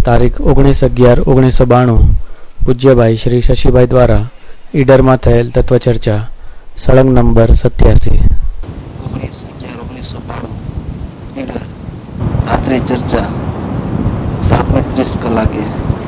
તારીખ 19/11/1992 પૂજ્યભાઈ શ્રી શશીભાઈ દ્વારા ઈડરમાં થયેલ તત્વચર્ચા સળંગ નંબર 87 19/11/1992 ઈડર રાત્રે ચર્ચા 7:30 કલાકે.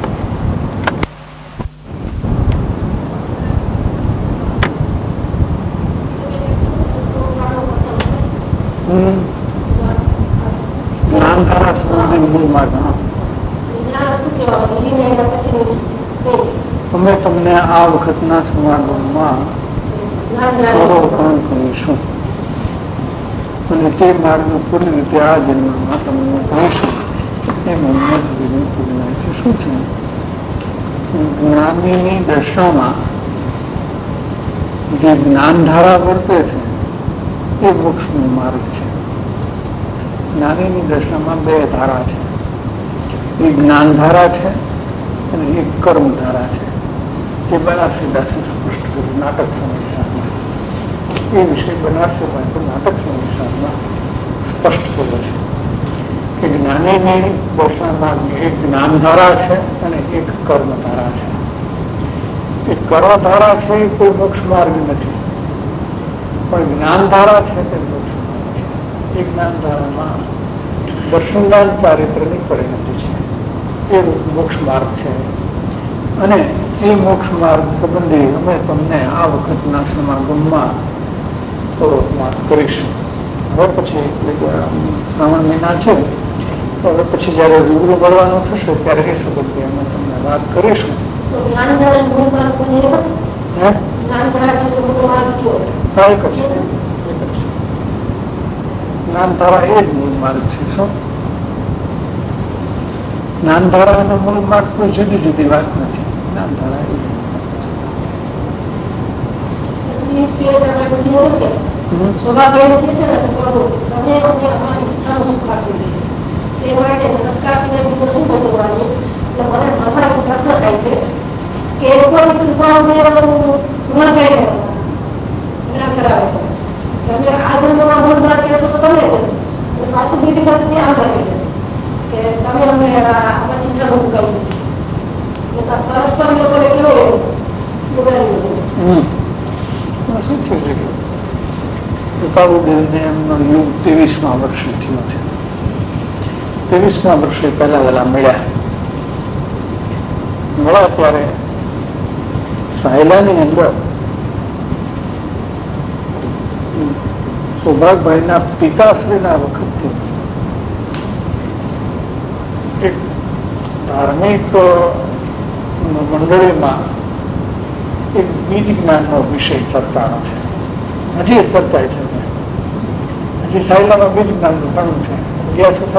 અમે તમને આ વખતના સમાગમમાં અવલોકન કરીશું અને તે માર્ગનું પૂરી રીતે આ જન્મમાં તમને કહીશું. એમ અમને શું છે, જ્ઞાનીની દશામાં જે જ્ઞાનધારા વર્તે છે એ મોક્ષનો માર્ગ છે. જ્ઞાનીની દશામાં બે ધારા છે, એક જ્ઞાનધારા છે અને એક કર્મધારા છે. એ બનારસી દાસે સ્પષ્ટ કર્યું નાટક સંહિતામાં. એ વિષય બનારસી પાસે નાટક સંહિતામાં સ્પષ્ટ કર્યો છે કે જ્ઞાનીની દશામાં એક જ્ઞાનધારા છે અને એક કર્મધારા છે. એ કર્મધારા છે એ કોઈ મોક્ષ માર્ગ નથી, પણ જ્ઞાનધારા છે તે મોક્ષ માર્ગ છે. એ જ્ઞાનધારામાં દર્શનદાન ચારિત્રની પરિણતિ છે, એ મોક્ષ માર્ગ છે. અને એ મોક્ષ માર્ગ સંબંધી અમે તમને આ વખતના સમાગમમાં થોડોક વાત કરીશું. હવે પછી શ્રાવણ મહિના છે, હવે પછી જયારે રૂબરૂ મળવાનું થશે ત્યારે એ સંબંધી અમે તમને વાત કરીશું. જ્ઞાનધારા એ જ મૂળ માર્ગ છે. શું જ્ઞાનધારા અને મૂળ માર્ગ કોઈ જુદી જુદી વાત નથી. જ્ઞાનધારા પાછું બીજી પાસે ત્યાં આવે કે તમે અમને આપણી ઈચ્છા બધું કર્યું છે પરસ્પર લોકોને કેવું શું થયું છે? કૃપાબુદેવને એમનો યુગ 23મા વર્ષે થયો છે. 23મા વર્ષે પહેલા વહેલા મળ્યા ત્યારે સાયલાની અંદર સૌભાગભાઈના પિતાશ્રીના વખતથી એક ધાર્મિક મંડળીમાં એક બીજ જ્ઞાનનો વિષય ચર્ચાનો છે. હજી ચર્ચાય છે. હજી સાયલામાં બીજ જ્ઞાનનું ઘણું છે. ગયા છે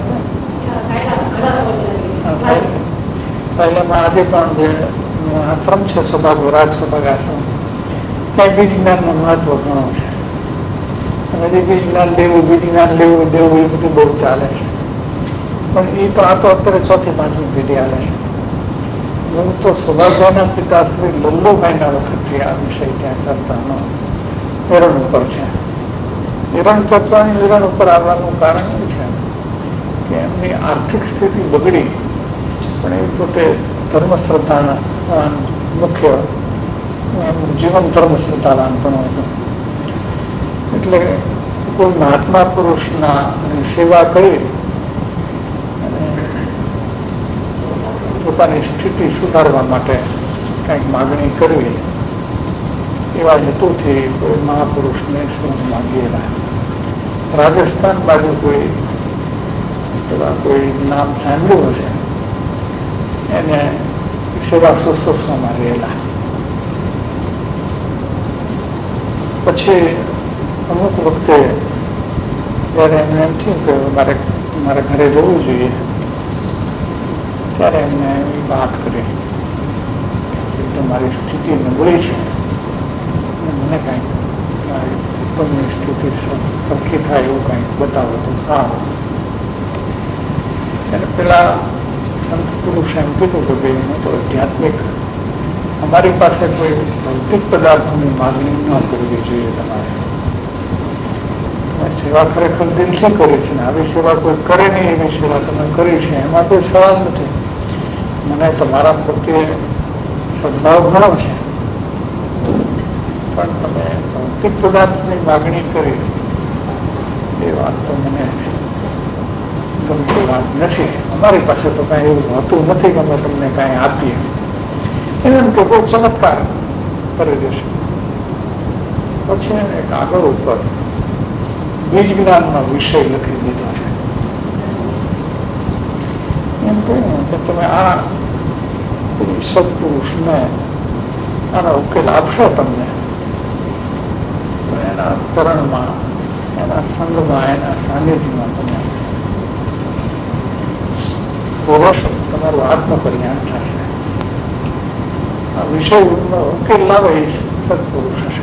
સાયલામાં આજે પણ જે આશ્રમ છે સૌભાગ્ય રાજ સૌભાગ્ય આશ્રમ, ત્યાં બીજ જ્ઞાનનું મહત્વ ઘણું છે. અને બીજ જ્ઞાન લેવું દેવું એ બધું બહુ ચાલે છે. પણ એ તો આ તો અત્યારે 4થી 5મી પેઢી આવે છે. હું તો સૌભાગ્યના પિતાશ્રી લલ્લુભાઈના વખતથી આ વિષય ત્યાં ચર્ચાનો એરણ ઉપર છે. એરણ ચર્ચાની એરણ ઉપર આવવાનું કારણ એ છે કે એમની આર્થિક સ્થિતિ બગડી, પણ એ પોતે ધર્મશ્રદ્ધાના મુખ્ય જીવન ધર્મશ્રદ્ધાવાન પણ હતું. એટલે કોઈ મહાત્મા પુરુષના સેવા કરી પોતાની સ્થિતિ સુધારવા માટે કંઈક માગણી કરવી એવા હેતુથી કોઈ મહાપુરુષને શું માગીએલા. રાજસ્થાન બાજુ કોઈ એવા કોઈ નામ સાંભળ્યું હશે, એને સેવા શુશ્રૂષામાં રહેલા. પછી અમુક વખતે જયારે એમને એમ થયું કે મારે ઘરે જવું જોઈએ, ત્યારે એમને વાત કરી કે મારી સ્થિતિ નબળી છે, મને કંઈક મારી ઉપરની સ્થિતિ સરખી થાય એવું કંઈક બતાવો તો સારું. ત્યારે પેલા સંત પુરુષ એમ કીધું કે ભાઈ હું તો આધ્યાત્મિક, અમારી પાસે કોઈ ભૌતિક પદાર્થોની માગણી ન કરવી જોઈએ. તમારે સેવા ખરેખર દિલથી કરી છે ને આવી સેવા કોઈ કરે નહીં એવી સેવા તમે કરી છે, એમાં કોઈ સવાલ નથી. મને તમારા પ્રત્યે સદભાવ ઘણો છે, પણ તમે ભૌતિક પદાર્થની માગણી કરી એ વાત તો મને ગમતી વાત નથી. અમારી પાસે તો કઈ એવું હોતું નથી કે અમે તમને કઈ આપીએ. એમ કે કોઈ ચમત્કાર કરી દેશે. પછી એને કાગળ ઉપર બીજ જ્ઞાનનો વિષય લખી દીધો છે. એમ કહ્યું કે તમે આ સત્પુરુષને આનો ઉકેલ આપશો તમને, તો એના ચરણમાં, એના સંગમાં, એના સાનિધ્યમાં તમે તમારું આત્મકલ્યાણ થશે. આ વિષયનો ઉકેલ લાવે એ સત્પુરુષ હશે.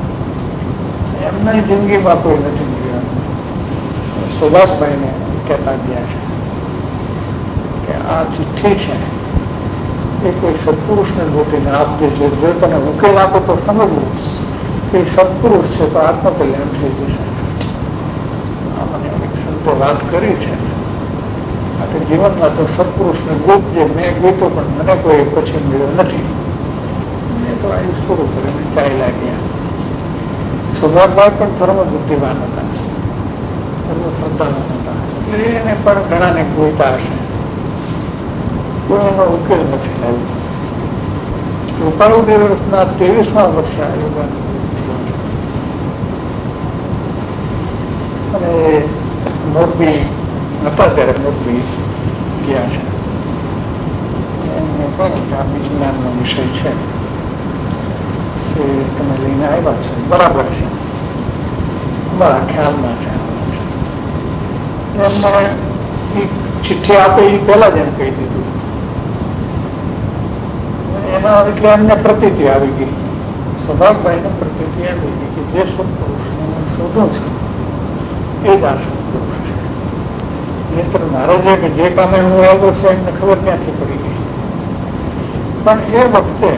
એમની જિંદગીમાં કોઈ નથી મળ્યું. સુભાષભાઈને કહેતા ગયા છે કે આ ચિઠ્ઠી છે એ કોઈ સત્પુરુષને ગોતીને આપજે. જો તને ઉકેલ આપો તો સમજવું કે સત્પુરુષ છે તો આત્મકલ્યાણ થઈ જશે. આ મને એક સંતો વાત કરી છે. જીવનમાં તો સત્પુરુષને ગોતજે. મેં ગોતો પણ મને કોઈ પછી મળ્યો નથી. મેં તો આયુષ પૂરું કરીને ચાલ્યા ગયા. સુભાષભાઈ પણ ધર્મ બુદ્ધિવાન હતા, ધર્મ શ્રદ્ધાવાન હતા, એટલે એને પણ ઘણાને ગોઈતા હશે. કોઈ એનો ઉકેલ નથી લાવ્યો. કૃપાળુદેવના 23મા વર્ષે આવ્યું અને મોરબી હતા ત્યારે મોરબી ગયા છે. એમને કહ્યું કે આ વિજ્ઞાનનો વિષય છે એ તમે લઈને આવ્યા છો, બરાબર છે, અમારા ખ્યાલમાં છે. એમને ચિઠ્ઠી આપે એ પહેલા જ એમ કહી દીધું. એના એટલે એમને પ્રતીતિ આવી ગઈ, સ્વભાવભાઈને પ્રતીતિ આવી ગઈ કે જે સત્પુરુષને હું શોધું છું એ જ આ સત્પુરુષ છે. મિત્ર મહારાજે કે જે કામે હું આવ્યો છું એમને ખબર ક્યાંથી પડી ગઈ. પણ એ વખતે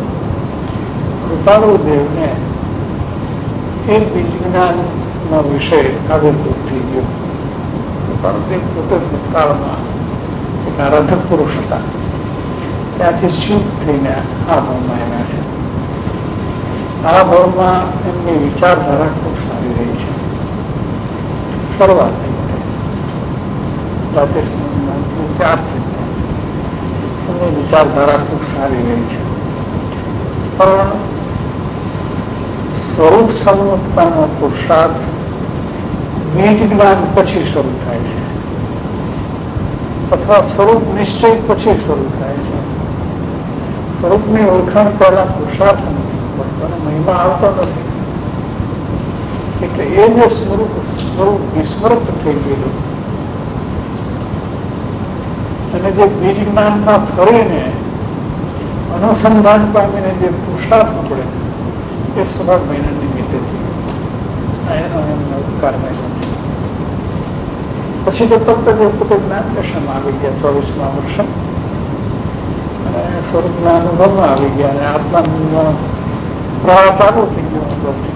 કૃપાળુદેવને એ વિજ્ઞાનનો વિષય આવિર્ભૂત થઈ ગયો. કૃપાળુદેવ પોતે ભૂતકાળમાં એક આરાધક પુરુષ હતા. ત્યાંથી શુદ્ધ થઈને આ ભાવમાં આવ્યા છે. આ ભાવમાં એમની વિચારધારા ખૂબ સારી રહી છે. શરૂઆત થઈ એમની વિચારધારા ખૂબ સારી રહી છે. પણ સ્વરૂપ સંવત્તાનો પુરુષાર્થ બીજ જ્ઞાન પછી શરૂ થાય છે, અથવા સ્વરૂપ નિશ્ચય પછી શરૂ થાય છે. સ્વરૂપની ઓળખાણ પહેલા પુરુષાર્થ નથી, મહિમા આવતો નથી. એટલે એ જે સ્વરૂપ વિસ્મૃત થઈ ગયેલું અને જે બીજ જ્ઞાનમાં ફરીને અનુસંધાન પામીને જે પુરુષાર્થ પડે એ સ્વભાવ મહિના નિમિત્તે એનો એમનો ઉપકાર નથી. પછી તો તરત જ પોતે જ્ઞાન દર્શનમાં આવી ગયા 24મા વર્ષે અને સ્વરૂપના અનુભવમાં આવી ગયા અને આત્માનો પ્રવાહ ચાલુ થઈ ગયો અંદરથી.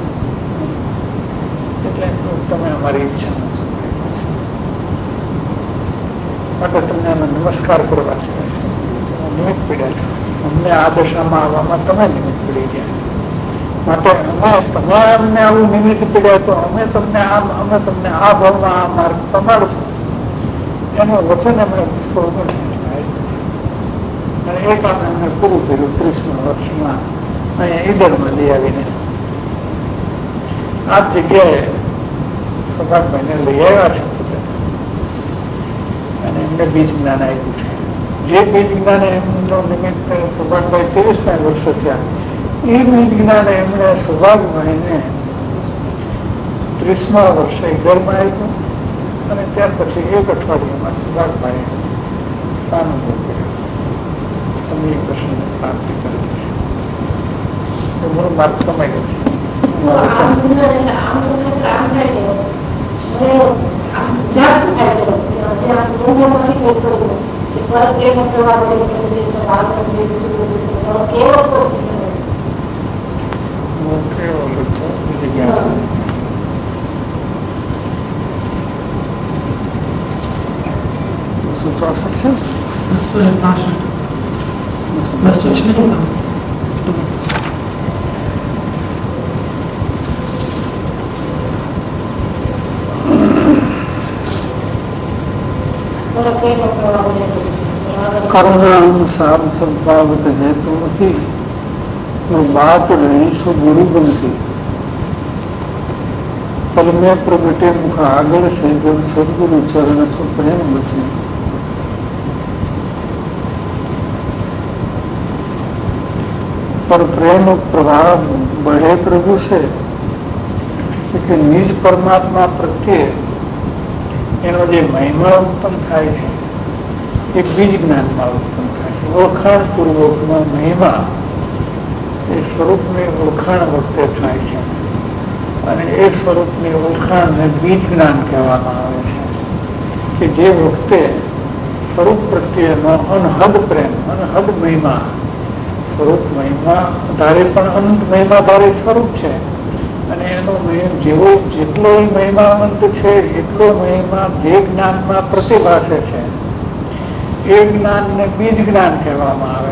એટલે તમે અમારી ઈચ્છા માટે તમને અમે નમસ્કાર કરવા છે. નિમિત્ત પીડ્યા છો. અમને આ દશામાં આવવામાં તમે નિમિત્ત પડી ગયા. માટે તમે અમને આવું નિમિત્ત પીડ્યા તો અમે તમને આ ભાવમાં આ માર્ગ પમાડશું એનું વચન એમણે થોડું અને એ કામ એમને પૂરું કર્યું. 30મા વર્ષમાં અહીંયા ઈડરમાં લઈ આવીને આ જગ્યાએ સૌભાગભાઈને લઈ આવ્યા છે અને એમને બીજ જ્ઞાન આવ્યું છે. જે બીજ જ્ઞાન એમનો નિમિત્ત સૌભાગભાઈ 30ના વર્ષો થયા એ બીજ જ્ઞાન એમણે સૌભાગભાઈને 30મા વર્ષે ઈડરમાં આવ્યું અને ત્યાર પછી એક અઠવાડિયામાં સૌભાગભાઈ સ્થાનાંતર કર્યું. સમય પ્રશ્ન પ્રાપ્તિ કરેલી છે. મૂળ માર્ગ કમાઈ છે. શું 64 છે? करुणानुसार सद्भावत हेतुमती वो बात रही सो गुरु बनती पल में प्रगटे मुख आगल से जब सदगुरु चरण सो प्रेम बचे पर प्रेम प्रभाव बढ़े प्रभु से कि निज परमात्मा प्रत्ये એનો જે મહિમા ઉત્પન્ન થાય છે એ બીજ જ્ઞાનમાં ઉત્પન્ન થાય છે. ઓળખાણપૂર્વકનો મહિમા એ સ્વરૂપની ઓળખાણ વખતે થાય છે અને એ સ્વરૂપની ઓળખાણને બીજ જ્ઞાન કહેવામાં આવે છે કે જે વખતે સ્વરૂપ પ્રત્યેનો અનહદ પ્રેમ અનહદ મહિમા સ્વરૂપ મહિમા ધારે પણ અનંત મહિમા ધારે સ્વરૂપ છે અને એનો જેવો જેટલો મહિમાવંત છે એટલો મહિમા જે જ્ઞાનમાં પ્રતિભાસે છે એ જ્ઞાનને બીજ જ્ઞાન કહેવામાં આવે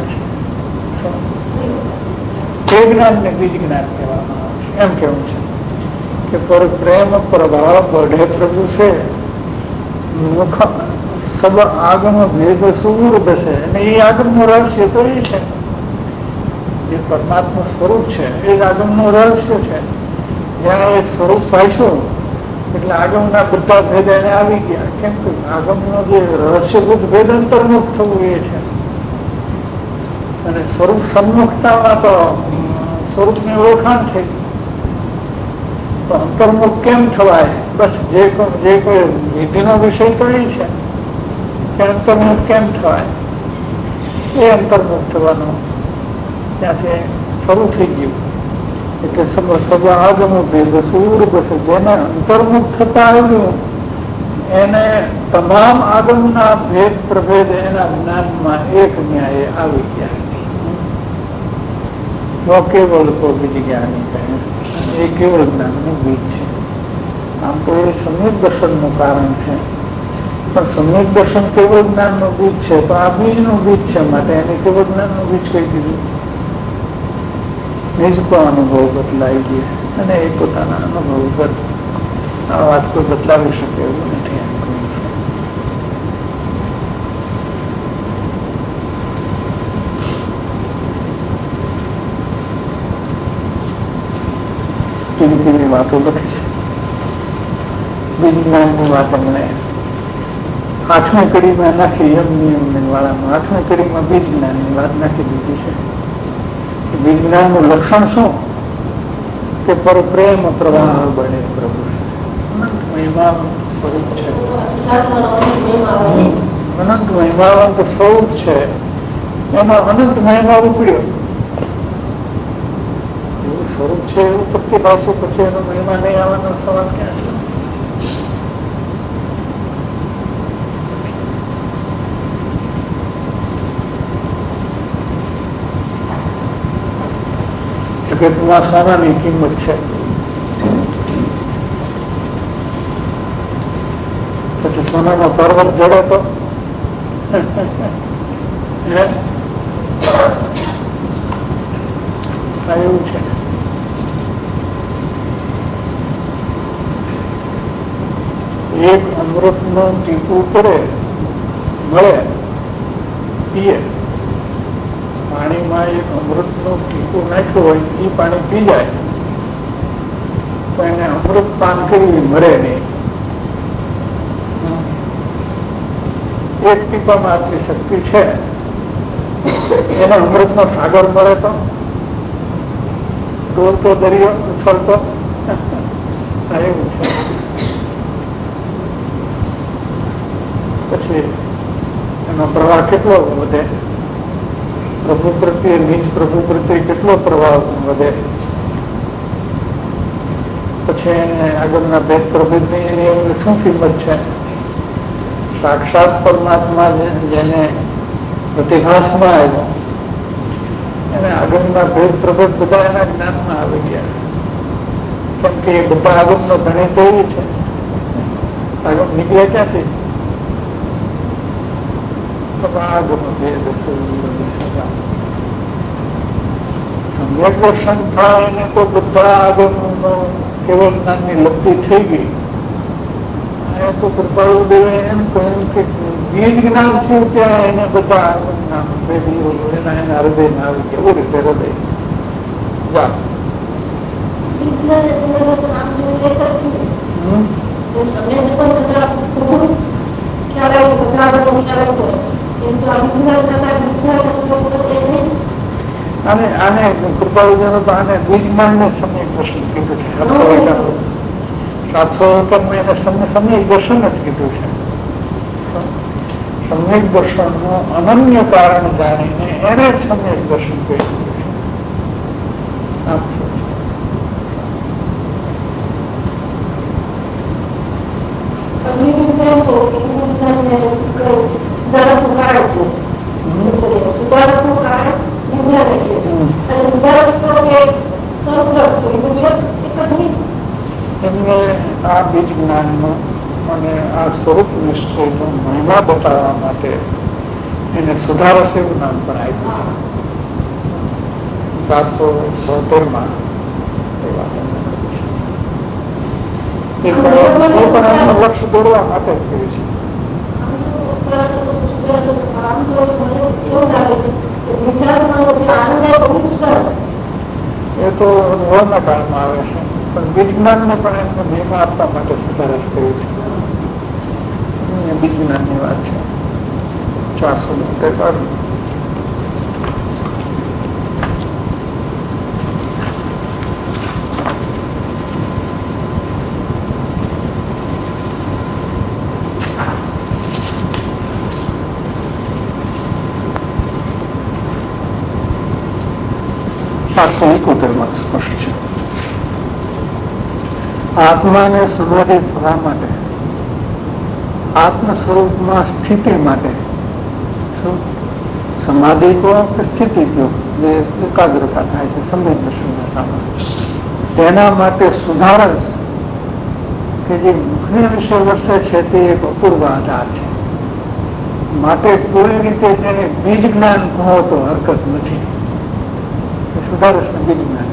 છે. એ જ્ઞાનને બીજ જ્ઞાન કહેવામાં આવે છે. એમ કેવું છે કે પર પ્રેમ પ્રભાવ બઢે પ્રભુ છે મુખ સબ આગમ ભેદ સુર બેસે અને એ આગમનું રહસ્ય તો એ છે જે પરમાત્મા સ્વરૂપ છે એ જ આગમનું રહસ્ય છે. જ્યાં એ સ્વરૂપ પાઈશું એટલે આગમના બધા ભેદ એને આવી ગયા. કેમ કે આગમનો જે રહસ્યભૂત ભેદ અંતર્મુખ થવું એ છે અને સ્વરૂપ સન્મુખતામાં તો સ્વરૂપની ઓળખાણ થઈ. તો અંતર્મુખ કેમ થવાય? બસ જે કોઈ વિધિનો વિષય તો એ છે કે અંતર્મુખ કેમ થવાય એ અંતર્મુખ થવાનું ત્યાંથી શરૂ થઈ ગયું. એટલે સબ આગમ ભેદ સૂર બસે જેને અંતર્મુખ થતા આવ્યું એને તમામ આગમના ભેદ પ્રભેદ એના જ્ઞાનમાં એક ન્યાય આવી ગયા. કેવળ તો બીજ જ્ઞાની કહે એ કેવળ જ્ઞાનનું બીજ છે. આમ તો એ સમ્યક દર્શનનું કારણ છે પણ સમ્યક દર્શન કેવળ જ્ઞાનનું બીજ છે તો આ બીજનું બીજ છે માટે એને કેવળ જ્ઞાનનું બીજ કહી દીધું. નિજ કો અનુભવ બદલાઈ ગયો અને એ પોતાના અનુભવ પર આ વાત કોઈ બદલાવી શકે એવું નથી. કેવી કેવી વાતો લખી છે. વિજ્ઞાનની વાત અમને 8મી કડીમાં નાખી એમ નિયમ વાળામાં 8મી કડીમાં બીજ જ્ઞાનની વાત નાખી દીધી છે. બીજ જ્ઞાનનું લક્ષણ શું કે પર પ્રેમ પ્રવાહ બને પ્રભુ અનંત મહિમાવંત સ્વરૂપ છે. અનંત મહિમાવંત સ્વરૂપ છે એમાં અનંત મહિમા ઉપડ્યો એવું સ્વરૂપ છે એવું પ્રત્યે પાસે પછી એનો મહિમા નહીં આવવાનો સવાલ ક્યાં છે? જગતમાં સોનાની કિંમત છે પછી સોનાનો પર્વત જડે તો એવું છે. એક અમૃત નું ટીપું કરે મળે પીએ પાણીમાં એક અમૃત નું ટીપું નાખ્યું હોય એ પાણી પી જાય તો એને અમૃત પાન કરવી મળે નહીં. એક ટીપામાં આટલી શક્તિ છે એને અમૃતનો સાગર મળે તો ડોલતો દરિયો ઉછળતો એવું છે. પછી એનો પ્રવાહ કેટલો વધે? પ્રભુ પ્રત્યે નિજ પ્રભુ પ્રત્યે કેટલો પ્રભાવ વધે? પછી એને આગળના ભેદ પ્રભેદની એની એમની શું કિંમત છે? સાક્ષાત પરમાત્મા જેને પ્રતિભાસમાં આવ્યો એને આગળના ભેદ પ્રભેદ બધા એના જ્ઞાનમાં આવી ગયા. કેમ કે એ બધા આગમનો ગણિત એવી છે. આગમ નીકળ્યા ક્યાંથી? સમ્યક દર્શન થાય એને તો બધા આગળ કેવળ જ્ઞાનની લબ્ધિ થઈ ગઈ. એ તો કૃપાળુ દેવે એમ કહ્યું કે બીજ જ્ઞાન થયું ત્યાં એને બધા એના હૃદય ના આવી ગયા. એવું રીતે હૃદય જા આને કૃપાળુ તો આને બીજ જ્ઞાન ને સમ્યક દર્શન કીધું છે. 751 એને સમ્યક દર્શન જ કીધું છે. સમ્યક દર્શન નું અનન્ય કારણ જાણીને એને જ સમ્યક દર્શન કહી દીધું છે. એમને આ બીજ જ્ઞાનનો અને આ સ્વરૂપ નિશ્ચયનો મહિમા બતાવવા માટે એને સુધારસ એવું નામ પણ આપ્યું છે. 776 લક્ષ્ય દોરવા માટે જ કર્યું છે. એ તો અનુભવના કાળમાં આવે છે, પણ વિજ્ઞાન ને પણ એમને મહિમા આપવા માટે સુધારસ કર્યું છે. વિજ્ઞાન ની વાત છે. 472 771 સ્પષ્ટ છે. આત્માને સુધારિત થવા માટે, આત્મ સ્વરૂપમાં સ્થિતિ માટે, સમાધિ કહો કે સ્થિતિ કહો, જે એકાગ્રતા થાય છે સંવેદનશીલતામાં, તેના માટે સુધારસ કે જે મુખની વિશે વર્તે છે તે એક અપૂર્વ આધાર છે. માટે પૂરી રીતે તેને બીજ જ્ઞાન કહો તો હરકત નથી. સુધારસ ને બીજ જ્ઞાન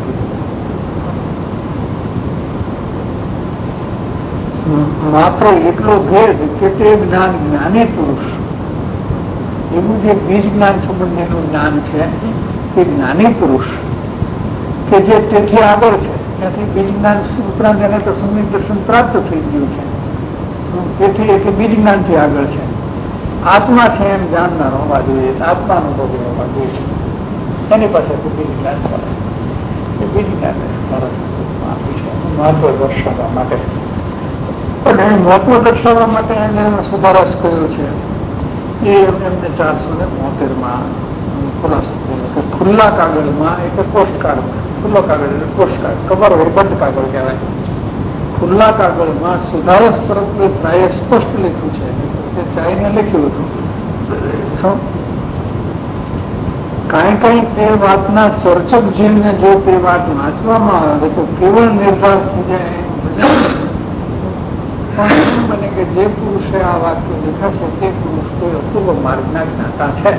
માત્ર એટલો ભેદ કે તે જ્ઞાન જ્ઞાની પુરુષ, એવું જે બીજ જ્ઞાન સંબંધીનું જ્ઞાન છે તે જ્ઞાની પુરુષ કે જે તેથી આગળ છે, ત્યાંથી બીજ જ્ઞાન ઉપરાંત એને તો સમ્યક દર્શન પ્રાપ્ત થઈ ગયું છે, તેથી એટલે બીજ જ્ઞાનથી આગળ છે. આત્મા છે એમ જાણનાર હોવા જોઈએ, આત્માનો ભોગ હોવા જોઈએ, એની પાસે બીજ જ્ઞાન ચાલે. એ બીજ જ્ઞાન આપી છે મહત્વ દર્શાવવા માટે. પણ મહત્વ દર્શાવવા માટે એને સુધારસ કર્યો છે. એ એમને 472 ખુલાસો કર્યો કે ખુલ્લા કાગળમાં એટલે પોસ્ટકાર્ડમાં, ખુલ્લો કાગળ એટલે પોસ્ટકાર્ડ, કવર હોય બંધ કાગળ કહેવાય. ખુલ્લા કાગળમાં સુધારસ તરફ પ્રાય સ્પષ્ટ લખ્યું છે. તે ચાઈને લખ્યું હતું. કઈ તે વાતના ચર્ચક જીવને જો તે વાત વાંચવામાં આવે તો કેવળ નિર્ધાર થઈ જાય. બને કે જે પુરુષે આ વાક્ય લખ્યા છે તે પુરુષ કોઈ અપૂર્વ માર્ગના જ્ઞાતા છે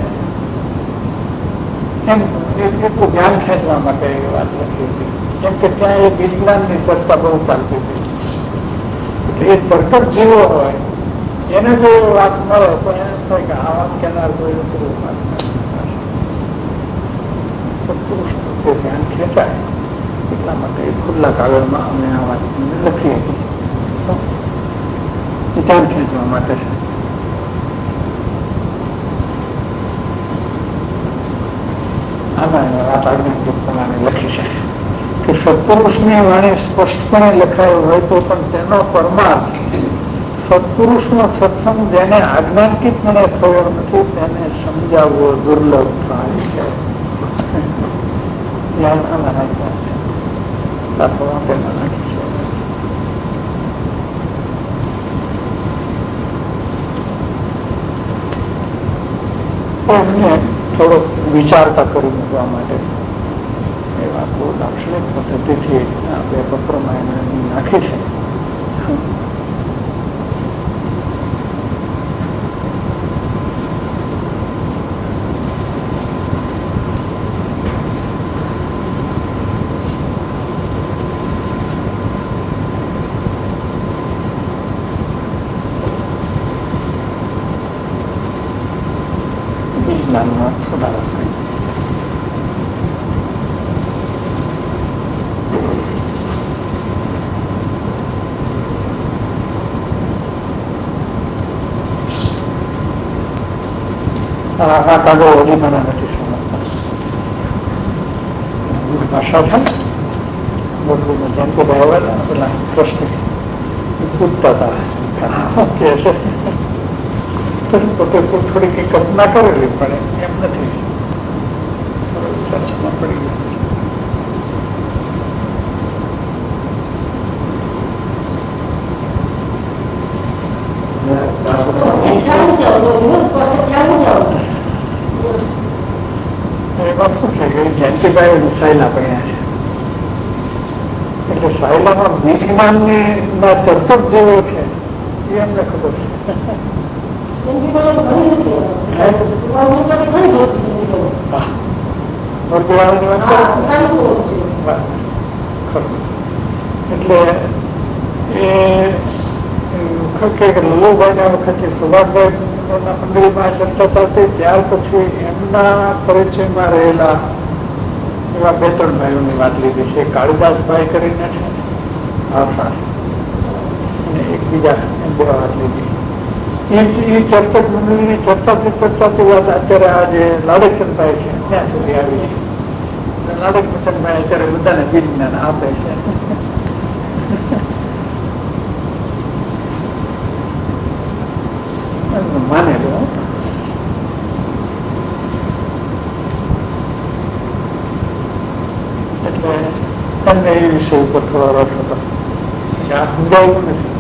એમ એટલું ધ્યાન ખેંચવા માટે એ વાત લખી હતી. કેમ કે ત્યાં એ વિજ્ઞાનની ચર્ચા બહુ ચાલતી હતી. એ તર્કક જીવો હોય એને જો વાત મળે તો એને થાય કે આ વાત કહેનાર કોઈ અપૂર્વ માર્ગના સત્પુરુષ ધ્યાન ખેંચાય એટલા માટે ખુલ્લા કાગળમાં અમે આ વાત લખી હતી. ધ્યાન ખેંચવા માટે છે. લખી છે કે સત્પુરુષની વાણી સ્પષ્ટપણે લખાયું હોય તો પણ તેનો પરમાર્થ સત્પુરુષનો સત્સંગ જેને આજ્ઞાંકિતપણે થયો નથી તેને સમજાવવો દુર્લભ થાય છે. એમને થોડો વિચારતા કરી મૂકવા માટે એ વાત બહુ લાક્ષણિક પદ્ધતિથી આપણે પત્રમાં એને નાખી છે. જ્ઞાનમાં સુધારો થાય. આ કાગળ ઓલી મને નથી સમજતા. ભાષા છે ને બોલવું જેમ કે ભાઈ પેલા પ્રશ્ન પૂછતા હતા કે પોતે થોડી કઈ કલ્પના કરેલી પડે એમ નથી. ચર્ચામાં પડી ગયું. એમાં શું છે કે જયંતિભાઈ સાયલા પડ્યા છે એટલે સાયલામાં બીજ જ્ઞાનની ચર્ચો જેવો છે એ અમને ખબર છે. એટલે એ લલ્લુભાઈ ના વખતે સુભાષભાઈ મંડળીમાં ચર્ચા થતી ત્યાર પછી એમના પરિચયમાં રહેલા એવા 2-3 ભાઈઓની વાત લીધી છે. કાળીદાસભાઈ કરીને છે અને એકબીજા બે વાત લીધી. એ ચર્ચક મંડળીની ચર્ચાથી વાત અત્યારે આ જે લાડકચંદભાઈ છે ત્યાં સુધી આવી છે. લાડકચંદભાઈ અત્યારે બધાને બીજ જ્ઞાન આપે છે. માને લો એટલે તમને એ વિષય ઉપર થોડો રસ હતો. આ સમજાયું નથી.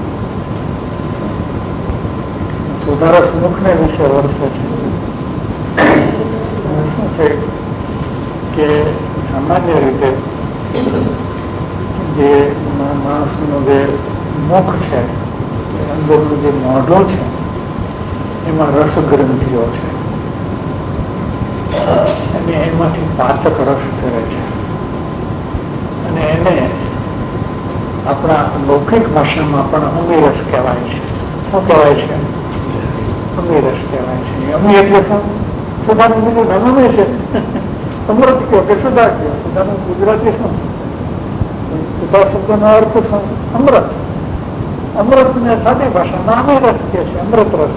સુધારક મુખને વિશે વર્ષે છે શું છે કે સામાન્ય રીતે જે માણસનું જે મુખ છે અંદરનું જે મોઢું છે એમાં રસગ્રંથિઓ છે અને એમાંથી પાચક રસ થયો છે અને એને આપણા લૌકિક ભાષામાં પણ અમીરસ કહેવાય છે. શું કહેવાય છે? અમીરસ કહેવાય છે. અમી એટલે શું? સુધાનું બીજું નામ છે. અમૃત કયો કે સુધા કયો? સુધાનું ગુજરાતી શું? સુધા શબ્દનો અર્થ શું? અમૃત. અમૃત ને સાદી ભાષામાં અમીરસ કહે છે. અમૃત રસ.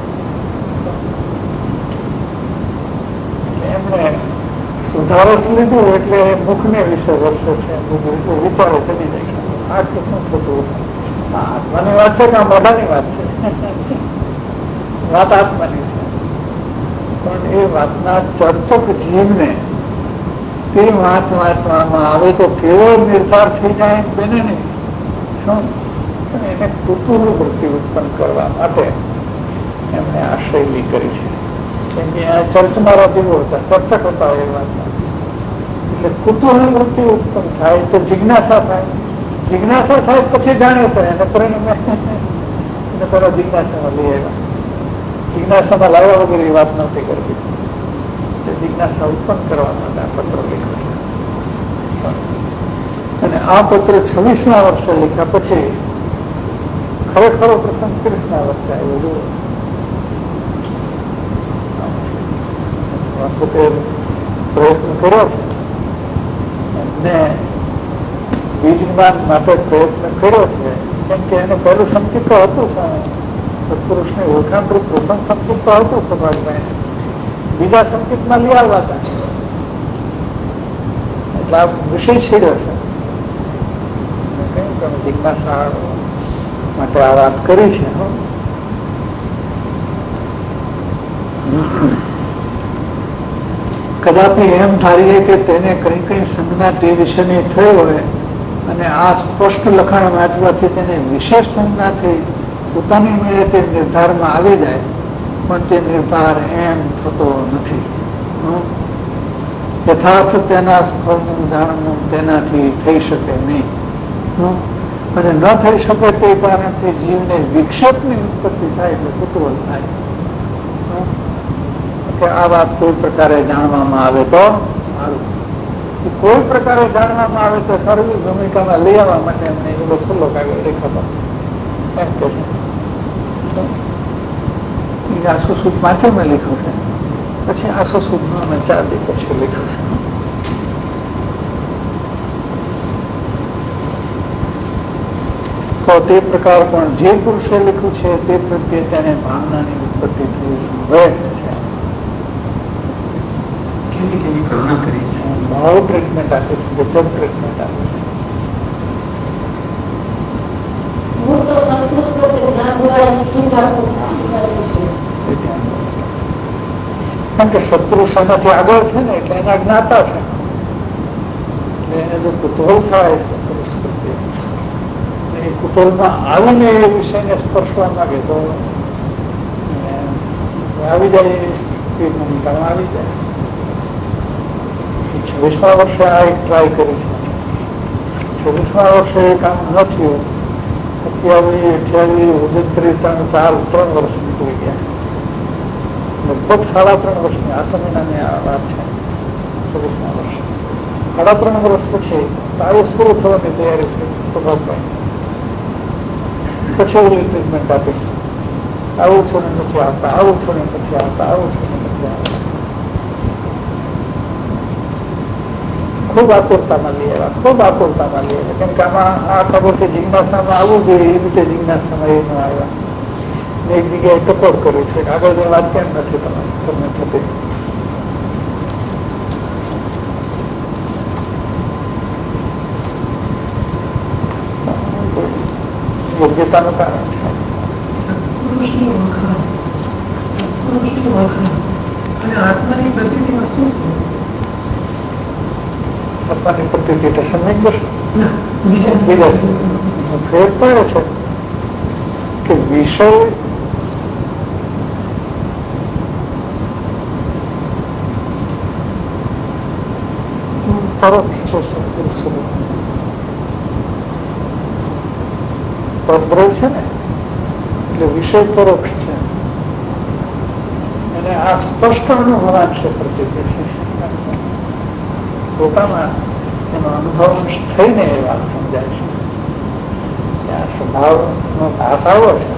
એમણે સુધારસ લીધું એટલે મુખને વિશે વર્ષે છે વિચારે ચડી જાય. આ શું થતું? આત્માની વાત છે કે આ મોઢાની વાત છે? વાત આત્માની છે. પણ એ વાતના ચર્ચક જીવને તે વાત વાંચવામાં આવે તો કેવો નિર્ધાર થઈ જાય બને નહીં. શું એને કુતૂહલ વૃત્તિ ઉત્પન્ન કરવા માટે એમણે આ શૈલી કરી છે. કેમ કે આ ચર્ચમાં રાજીવો હતા, ચર્ચક હતા એ વાતમાં. એટલે કુતૂહલ વૃત્તિ ઉત્પન્ન થાય તો જિજ્ઞાસા થાય. જિજ્ઞાસા થાય પછી જાણે થાય એને પરિણામે એને પેલા જિજ્ઞાસામાં લઈ આવ્યા. જિજ્ઞાસામાં લાવ્યા વગર એ વાત નહોતી કરવી. જિજ્ઞાસા ઉત્પન્ન કરવા માટે આ પત્ર લખ્યો. અને આ પત્ર 26મા વર્ષે લખ્યા પછી ખરેખરો પ્રસંગ 30મા વર્ષે આવ્યો. પોતે પ્રયત્ન કર્યો છે અને બીજ જ્ઞાન માટે પ્રયત્ન કર્યો છે. કેમ કે એને પહેલું સંકિત તો હતું સત્પુરુષને ઓળખાણ પ્રથમ સંકિત તો હતું સમાજમાં. બીજા સંકેતમાં લઈ આવવા હતા એટલે આ વિષય છેડ્યો છે. કહ્યું તમે જિજ્ઞાસા માટે આ વાત કરી છે. કદાપી એમ ધારીએ કે તેને કઈ કઈ સંજ્ઞા તે વિષયની થઈ હોય અને આ સ્પષ્ટ લખાણ વાંચવાથી તેને વિશેષ સંજ્ઞાથી પોતાની મેળે તે નિર્ધારમાં આવી જાય, પણ તે નિર્ધાર એમ થતો નથી. યથાર્થ તેના સ્થળનું જાણવું તેનાથી થઈ શકે નહીં અને ન થઈ શકે તે કારણથી જીવને વિક્ષેપની ઉત્પત્તિ થાય એટલે કુતૂહલ થાય કે આ વાત કોઈ પ્રકારે જાણવામાં આવે તો સારું. કોઈ પ્રકારે જાણવામાં આવે તો સર્વી ભૂમિકામાં લઈ આવવા માટે એમને એવો ખુલ્લો કાગળ દેખાતો એમ કે છે. આ સુસુપ વાંચે મેં લખ્યું છે પછી આસો સુધનો અને ચાંદી પછી લખ્યું છે. તો તે પ્રકાર પણ જે પુરુષે લખ્યું છે તે પ્રત્યે તેને ભાવનાની ઉત્પત્તિ થઈ હોય છે. કેવી કરુણા કરી છે. ભાવ ટ્રીટમેન્ટ આપે છે, ગજબ ટ્રીટમેન્ટ આપે છે. હું તો સંતોષ પ્રત્યે જ્ઞાન દ્વારા એટલી જાગૃત કારણ કે શત્રુ શેનાથી આગળ છે ને એટલે એના જ્ઞાતા છે, એટલે એને જો કુતૂહલ થાય શત્રુ પ્રત્યે, એ કુતૂહલમાં આવીને એ વિષયને સ્પર્શવા માંગે તો આવી જાય, એ ભૂમિકામાં આવી જાય. 26મા વર્ષે આ એક ટ્રાય કરી છે. 26મા વર્ષે એ કામ ન થયું. 27, 28, 29, 3 વર્ષ નીકળી ગયા. લગભગ 3.5 વર્ષની આ સમયની આ વાત છે. 26મા વર્ષે 3.5 વર્ષ પછી આયુષ પૂરું થવાની તૈયારી છે. પછી એવી ટ્રીટમેન્ટ આપીશ. આવું છું ને નથી આવતા, આવું છું ને નથી આવતા, આવું છું ને નથી આવતા. ખૂબ આતુરતામાં લઈ આવ્યા, ખૂબ આતુરતામાં લઈ આવ્યા. કેમ કે આમાં આ ખબરથી જિજ્ઞાસામાં આવવું જોઈએ, એ રીતે જિજ્ઞાસામાં એ ન આવ્યા. એક જગ્યાએ ટકોર કર્યું છે, આગળની વાત કેમ નથી તમને થતી. યોગ્યતાનું કારણ છે. સત્પુરુષની ઓળખાણ, સત્પુરુષની ઓળખાણ અને આત્માની પ્રતિની વસ્તુ આત્માની પ્રતિ સમ્યક દર્શન બીજા ફેર પડે છે કે વિષય પરોક્ષ છે. પરદ્રવ છે ને એટલે વિષય પરોક્ષ છે, અને આ સ્પષ્ટ અનુભવાન છે. પ્રતિક્રિય છે પોતામાં એનો અનુભવ થઈને એ વાત સમજાય છે કે આ સ્વભાવનો ભાસ આવ્યો છે,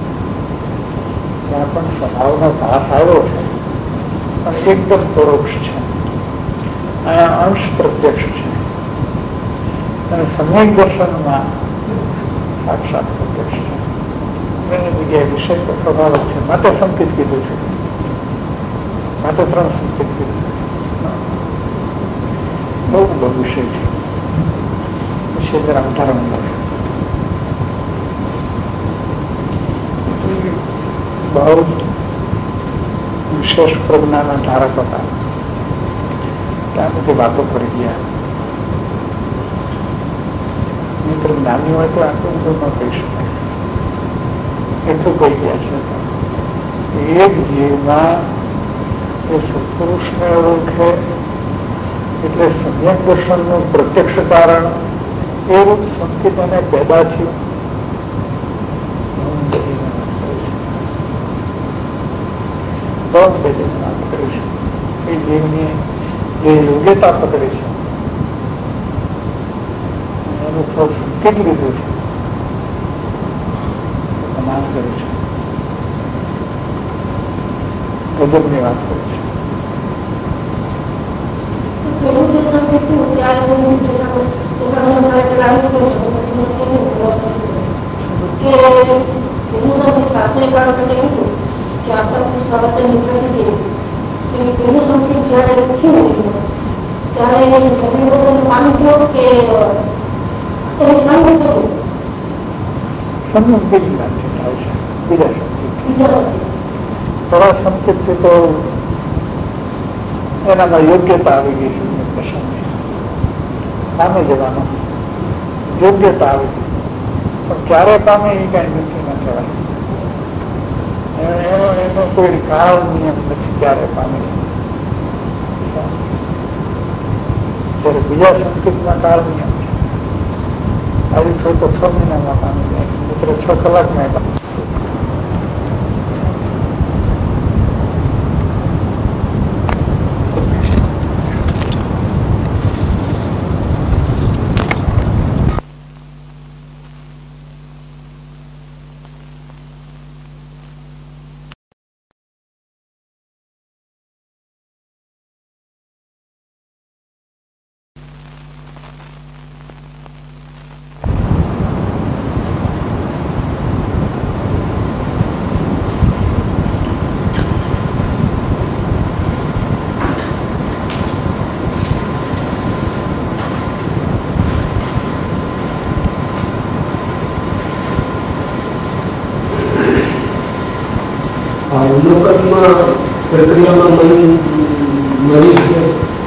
ત્યાં પણ સ્વભાવનો ભાસ આવ્યો છે, પણ એકદમ પરોક્ષ છે. અહીંયા અંશ પ્રત્યક્ષ છે, અને સમ્યક દર્શનમાં સાક્ષાત પ્રત્યક્ષ છે. એની જગ્યાએ વિષય તો સ્વભાવ છે, માટે સંકેત કીધું છે, માટે 3 સંકેત કીધું. બહુ બધો વિષય છે. વિષય જરા ઉદાહરણ બહુ વિશેષ પ્રજ્ઞાના ધારક હતા. ત્યાં બધી વાતો કરી ગયા. મિત્ર જ્ઞાની હોય તો આટલું બધું ન કહી શકાય, એટલું કહી ગયા છે. એક જીવમાં એ સત્પુરુષને ઓળખે એટલે સમ્યક દર્શનનું પ્રત્યક્ષ કારણ એ રૂપ સંકેત અને પેદા થયું. વાત કરે છે એ જીવની જે યોગ્યતા પકડી છે એનું થોડું સંકેત લીધું છે, સમાન કરે છે. ગજબની વાત કરે છે. સંકેત બીજી વાતથી થાય છે, બીજા સંકેત. થોડા સંકેતથી તો એનામાં યોગ્યતા આવી ગઈ છે. પ્રસંગની સામે જવાનું યોગ્યતા આવી ગઈ, પણ ક્યારે પામે એ કઈ નક્કી ન કહેવાય. એનો કોઈ કાળ નિયમ નથી ક્યારે પામે. ત્યારે બીજા સંકેતમાં કાળ નિયમ છે. આવી છો તો 6 મહિનામાં પામી જાય, મિત્ર 6 કલાકમાં પ્રક્રિયામાં મન મરી છે.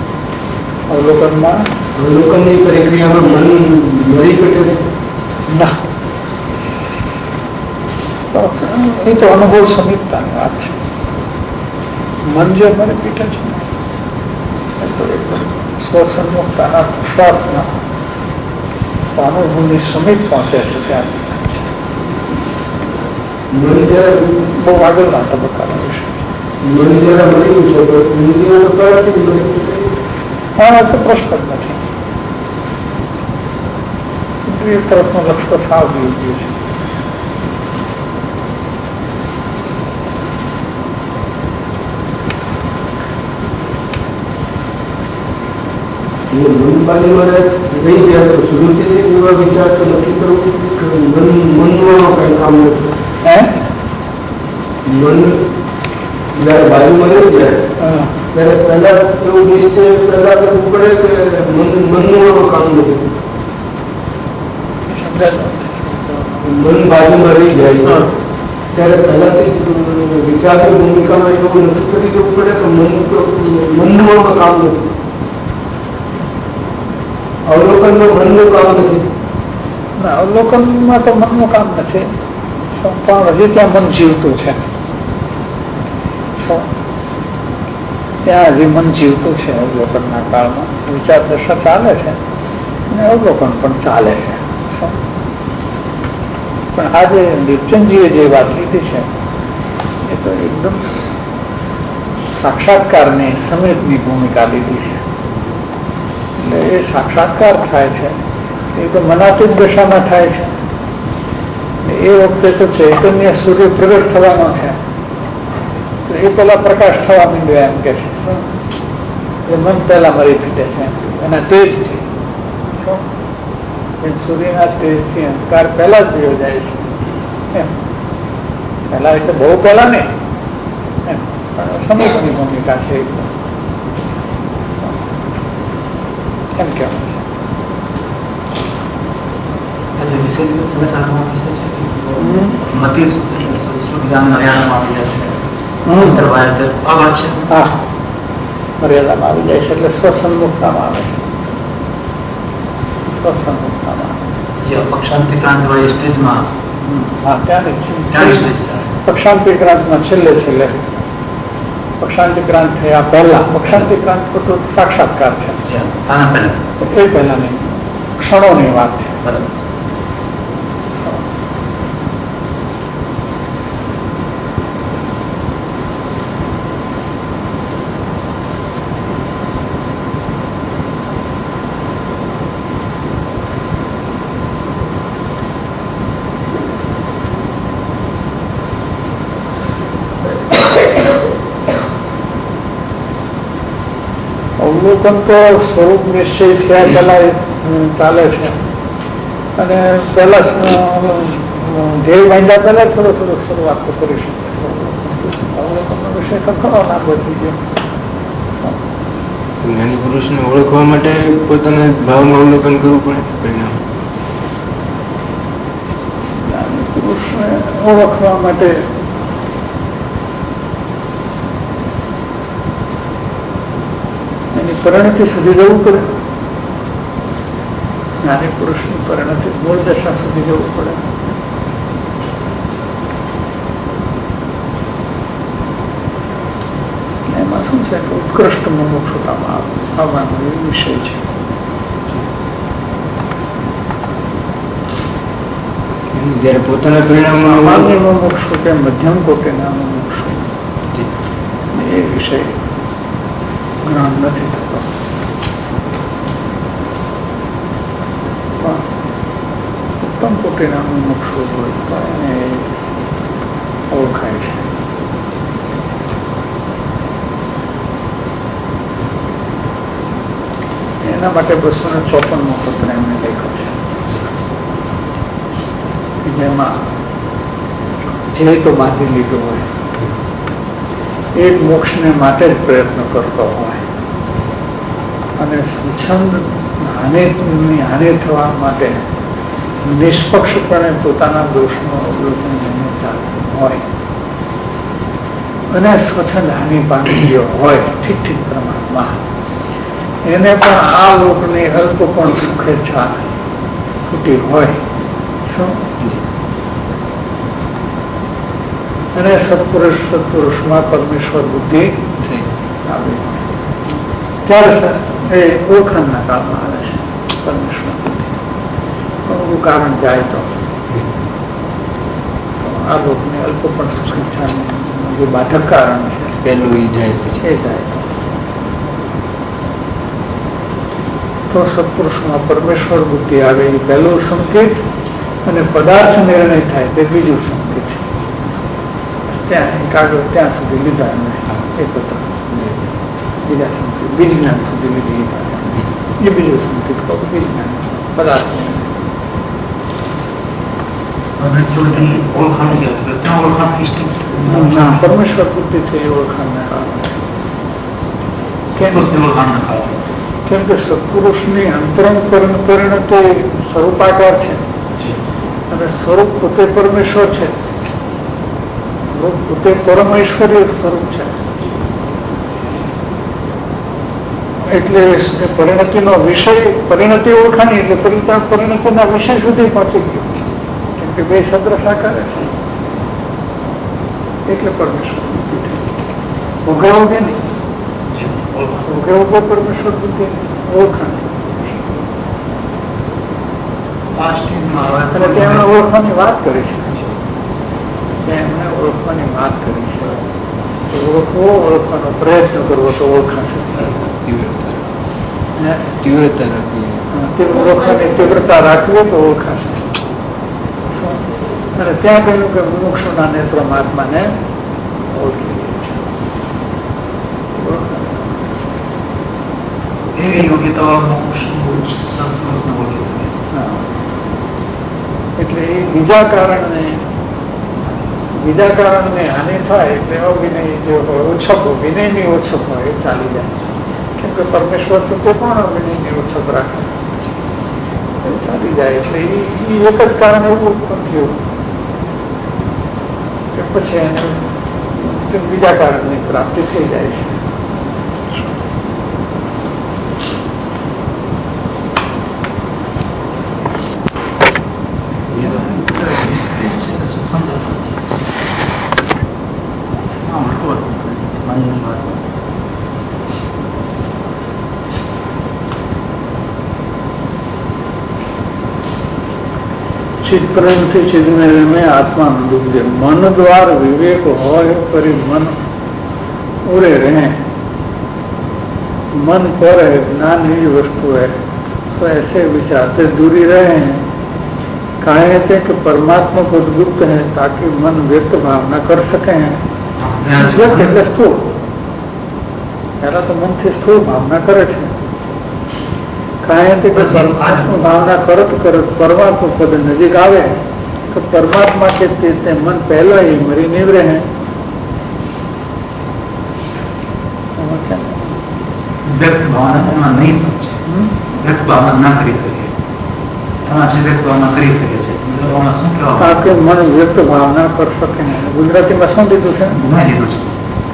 અવલોકનની પ્રક્રિયામાં મન મરી શકે છે ના. એ તો અનુભવ સમીપતાની વાત છે. મન જે મને પીઠે છે ને એ તો એકદમ સ્વસન્મુખતાના પુરુષાર્થના સ્વાનુભવની સમીપ પહોંચે છે. ત્યાં મન જયારે બહુ આગળના તબક્કાનો વિષય. મન જયારે મળ્યું છે તો ઇન્દ્રિયોનો કયાથી મળી હા, તો પ્રશ્ન જ નથી. ઇન્દ્રિય તરફનું લક્ષ્ય તો સાવ યોગ્ય છે. મન પાણી મારે રહી ગયા તો સુરતથી એવા વિચાર તો નક્કી કરવું કે મનમાં કઈ કામ નથી. મન જયારે બાજુમાં રહી જાય ત્યારે પહેલા એવું નિશ્ચય પહેલા કરવું પડે કે મનનું કામ નથી. મન બાજુમાં રહી જાય ત્યારે પહેલાથી વિચારની ભૂમિકામાં એવું નક્કી કરી દેવું પડે કે મનનું કામ નથી. અવલોકનમાં મનનું કામ નથી. અવલોકનમાં તો મનનું કામ નથી, પણ હજી ત્યાં મન જીવતું છે. ત્યાં હજી મન જીવતું છે. અવલોકનના કાળમાં વિચાર દશા ચાલે છે અને અવલોકન પણ ચાલે છે. પણ આજે નિર્જનજીએ જે વાત લીધી છે એ તો એકદમ સાક્ષાત્કારની સમીપની ભૂમિકા લીધી છે. એટલે એ સાક્ષાત્કાર થાય છે એ તો મનાતીત દશામાં થાય છે. એ વખતે તો ચૈતન્ય સૂર્ય પ્રગટ થવાનો છે તો એ પેલા પ્રકાશ થવા માંડ્યો એમ કે છે. એ મન પહેલા મરી ફીટે છે એના તેજથી. સૂર્યના તેજથી અંધકાર પહેલા જ ભયો જાય છે. એમ પહેલા એટલે બહુ પહેલા નહીં, એમ પણ સમીપની ભૂમિકા છે એમ કેવું છે. મર્યાદામાં આવી જાય છે એટલે સ્વસન્મુખતામાં આવે છે. સ્વસન્મુખતામાં પક્ષાંતિક્રાંત વાળી સ્ટેજમાં પક્ષાંતિક્રાંતમાં છેલ્લે પક્ષાંતિક્રાંત થયા પહેલા પક્ષાંતિક્રાંત તો સાક્ષાત્કાર છે. એ પહેલા નહીં, ક્ષણોની વાત છે. અવલોકન તો સ્વરૂપ નિશ્ચય થયા પહેલા ચાલે છે અને પહેલા ધ્યેય બાંધ્યા પહેલા થોડો શરૂઆત તો કરી શકે છે. અવલોકનનો વિષય તો ખરો ના બદલી ગયો. જ્ઞાની પુરુષને ઓળખવા માટે પોતાના ભાવનું અવલોકન કરવું પડે. જ્ઞાની પુરુષને ઓળખવા માટે એની પરિણતિ સુધી જવું પડે. જ્ઞાની પુરુષની પરિણતિ મૂળ દશા સુધી જવું પડે. એમાં શું છે કે ઉત્કૃષ્ટ મુમુક્ષુતામાં આવવાનો એ વિષય છે. જયારે પોતાના પરિણામમાં સામાન્ય મુમુક્ષુ કે મધ્યમ કોટીના મુમુક્ષુ એ વિષય જ્ઞાન નથી થતો. ઉત્તમ કોટીના મુમુક્ષુ હોય તો એને ઓળખાય છે. એના માટે 254 પત્ર એમને લખ્યો છે જેમાં જે તો બાંધી લીધું હોય એક મોક્ષને માટે જ પ્રયત્ન કરતો હોય અને સ્વચ્છંદ હાનિ થવા માટે નિષ્પક્ષપણે પોતાના દોષનું અવલોકન જેને ચાલતું હોય અને સ્વચ્છંદ હાનિ પામી ગયો હોય ઠીક પ્રમાણમાં, એને પણ આ લોકની અલ્પ પણ શુભેચ્છા ખૂટી હોય શું, અને સત્પુરુષમાં પરમેશ્વર બુદ્ધિ આવે ત્યારે એ ઓળખાણના કાળમાં આવે છે પરમેશ્વર બુદ્ધિ. કારણ જાય તો આ લોકની અલ્પ પણ શુભેચ્છાનું જે બાધક કારણ છે પેલું એ જાય પછી એ જાય તો સત્પુરુષમાં પરમેશ્વર બુદ્ધિ આવે એ પહેલું સંકેત, અને પદાર્થ નિર્ણય થાય તે બીજું સંકેત. ત્યાં એકાગ્ર ત્યાં સુધી લીધા એ બધા બીજા સંકેત બીજ જ્ઞાન સુધી લીધી એ બીજું સંકેત કહું બીજ જ્ઞાન પદાર્થ પરમેશ્વર બુદ્ધિ થઈ ઓળખાણના કારણે. કેમ કે સત્પુરુષની અંતરંગ પરિણતિ સ્વરૂપાકાર છે, અને સ્વરૂપ પોતે પરમેશ્વર છે, સ્વરૂપ પોતે પરમેશ્વરીય સ્વરૂપ છે. એટલે પરિણતિનો વિષય, પરિણતિ ઓળખાણી એટલે પરિણતિના વિષય સુધી પહોંચી ગયો, કેમ કે બે સદ્ર સાકારે છે એટલે પરમેશ્વર બુદ્ધિ ઉગે ઉગે નહીં, ઉગે ઉગે પરમેશ્વર બુદ્ધિ ઓળખાણ. અને તેમણે ઓળખવાની વાત કરી છે, તેમણે ઓળખવાની વાત કરી છે. ઓળખવો, ઓળખવાનો પ્રયત્ન કરવો તો ઓળખાશે. ઓળખવાની તીવ્રતા રાખવી તો ઓળખાશે. અને ત્યાં કહ્યું કે મુમુક્ષુના નેત્રમાં આત્માને ઓળખી લે છે. એટલે એ બીજા કારણને હાનિ થાય એટલે અવિનય જો હોય, ઓછપ વિનયની ઓછપ હોય એ ચાલી જાય. કેમ કે પરમેશ્વર તો તે પણ અવિનયની ઓછપ રાખે એ ચાલી જાય. એટલે એ એક જ કારણ એવું ઉત્પન્ન થયું કે પછી એને બીજા કારણની પ્રાપ્તિ થઈ જાય છે. ચિત્તથી ચિદને में आत्मा डूब मन द्वार विवेक हो परि मन उड़े रहे, मन पर है ज्ञान ही वस्तु है तो ऐसे विचारते दूरी रहे हैं. कहते कि परमात्मा को गुप्त है ताकि मन व्यक्त भावना कर सके. એટલે સ્થૂળ પહેલા તો મનથી સ્થૂળ ભાવના કરે છે. કારણ કે ભાવના કરત કરત પરમાત્મા પદ નજીક આવે તો પરમાત્મા કે તે મન પહેલા ही મરી નીવરે હે. વ્યક્ત ભાવના નહીં સમજે, વ્યક્ત ભાવના ના કરી શકે, વ્યક્ત ભાવના કરી શકે છે. શું કહેવા તાકે મન વ્યક્ત ભાવના કર શકે. ગુજરાતીમાં શું દીધું છે? લીધું છે.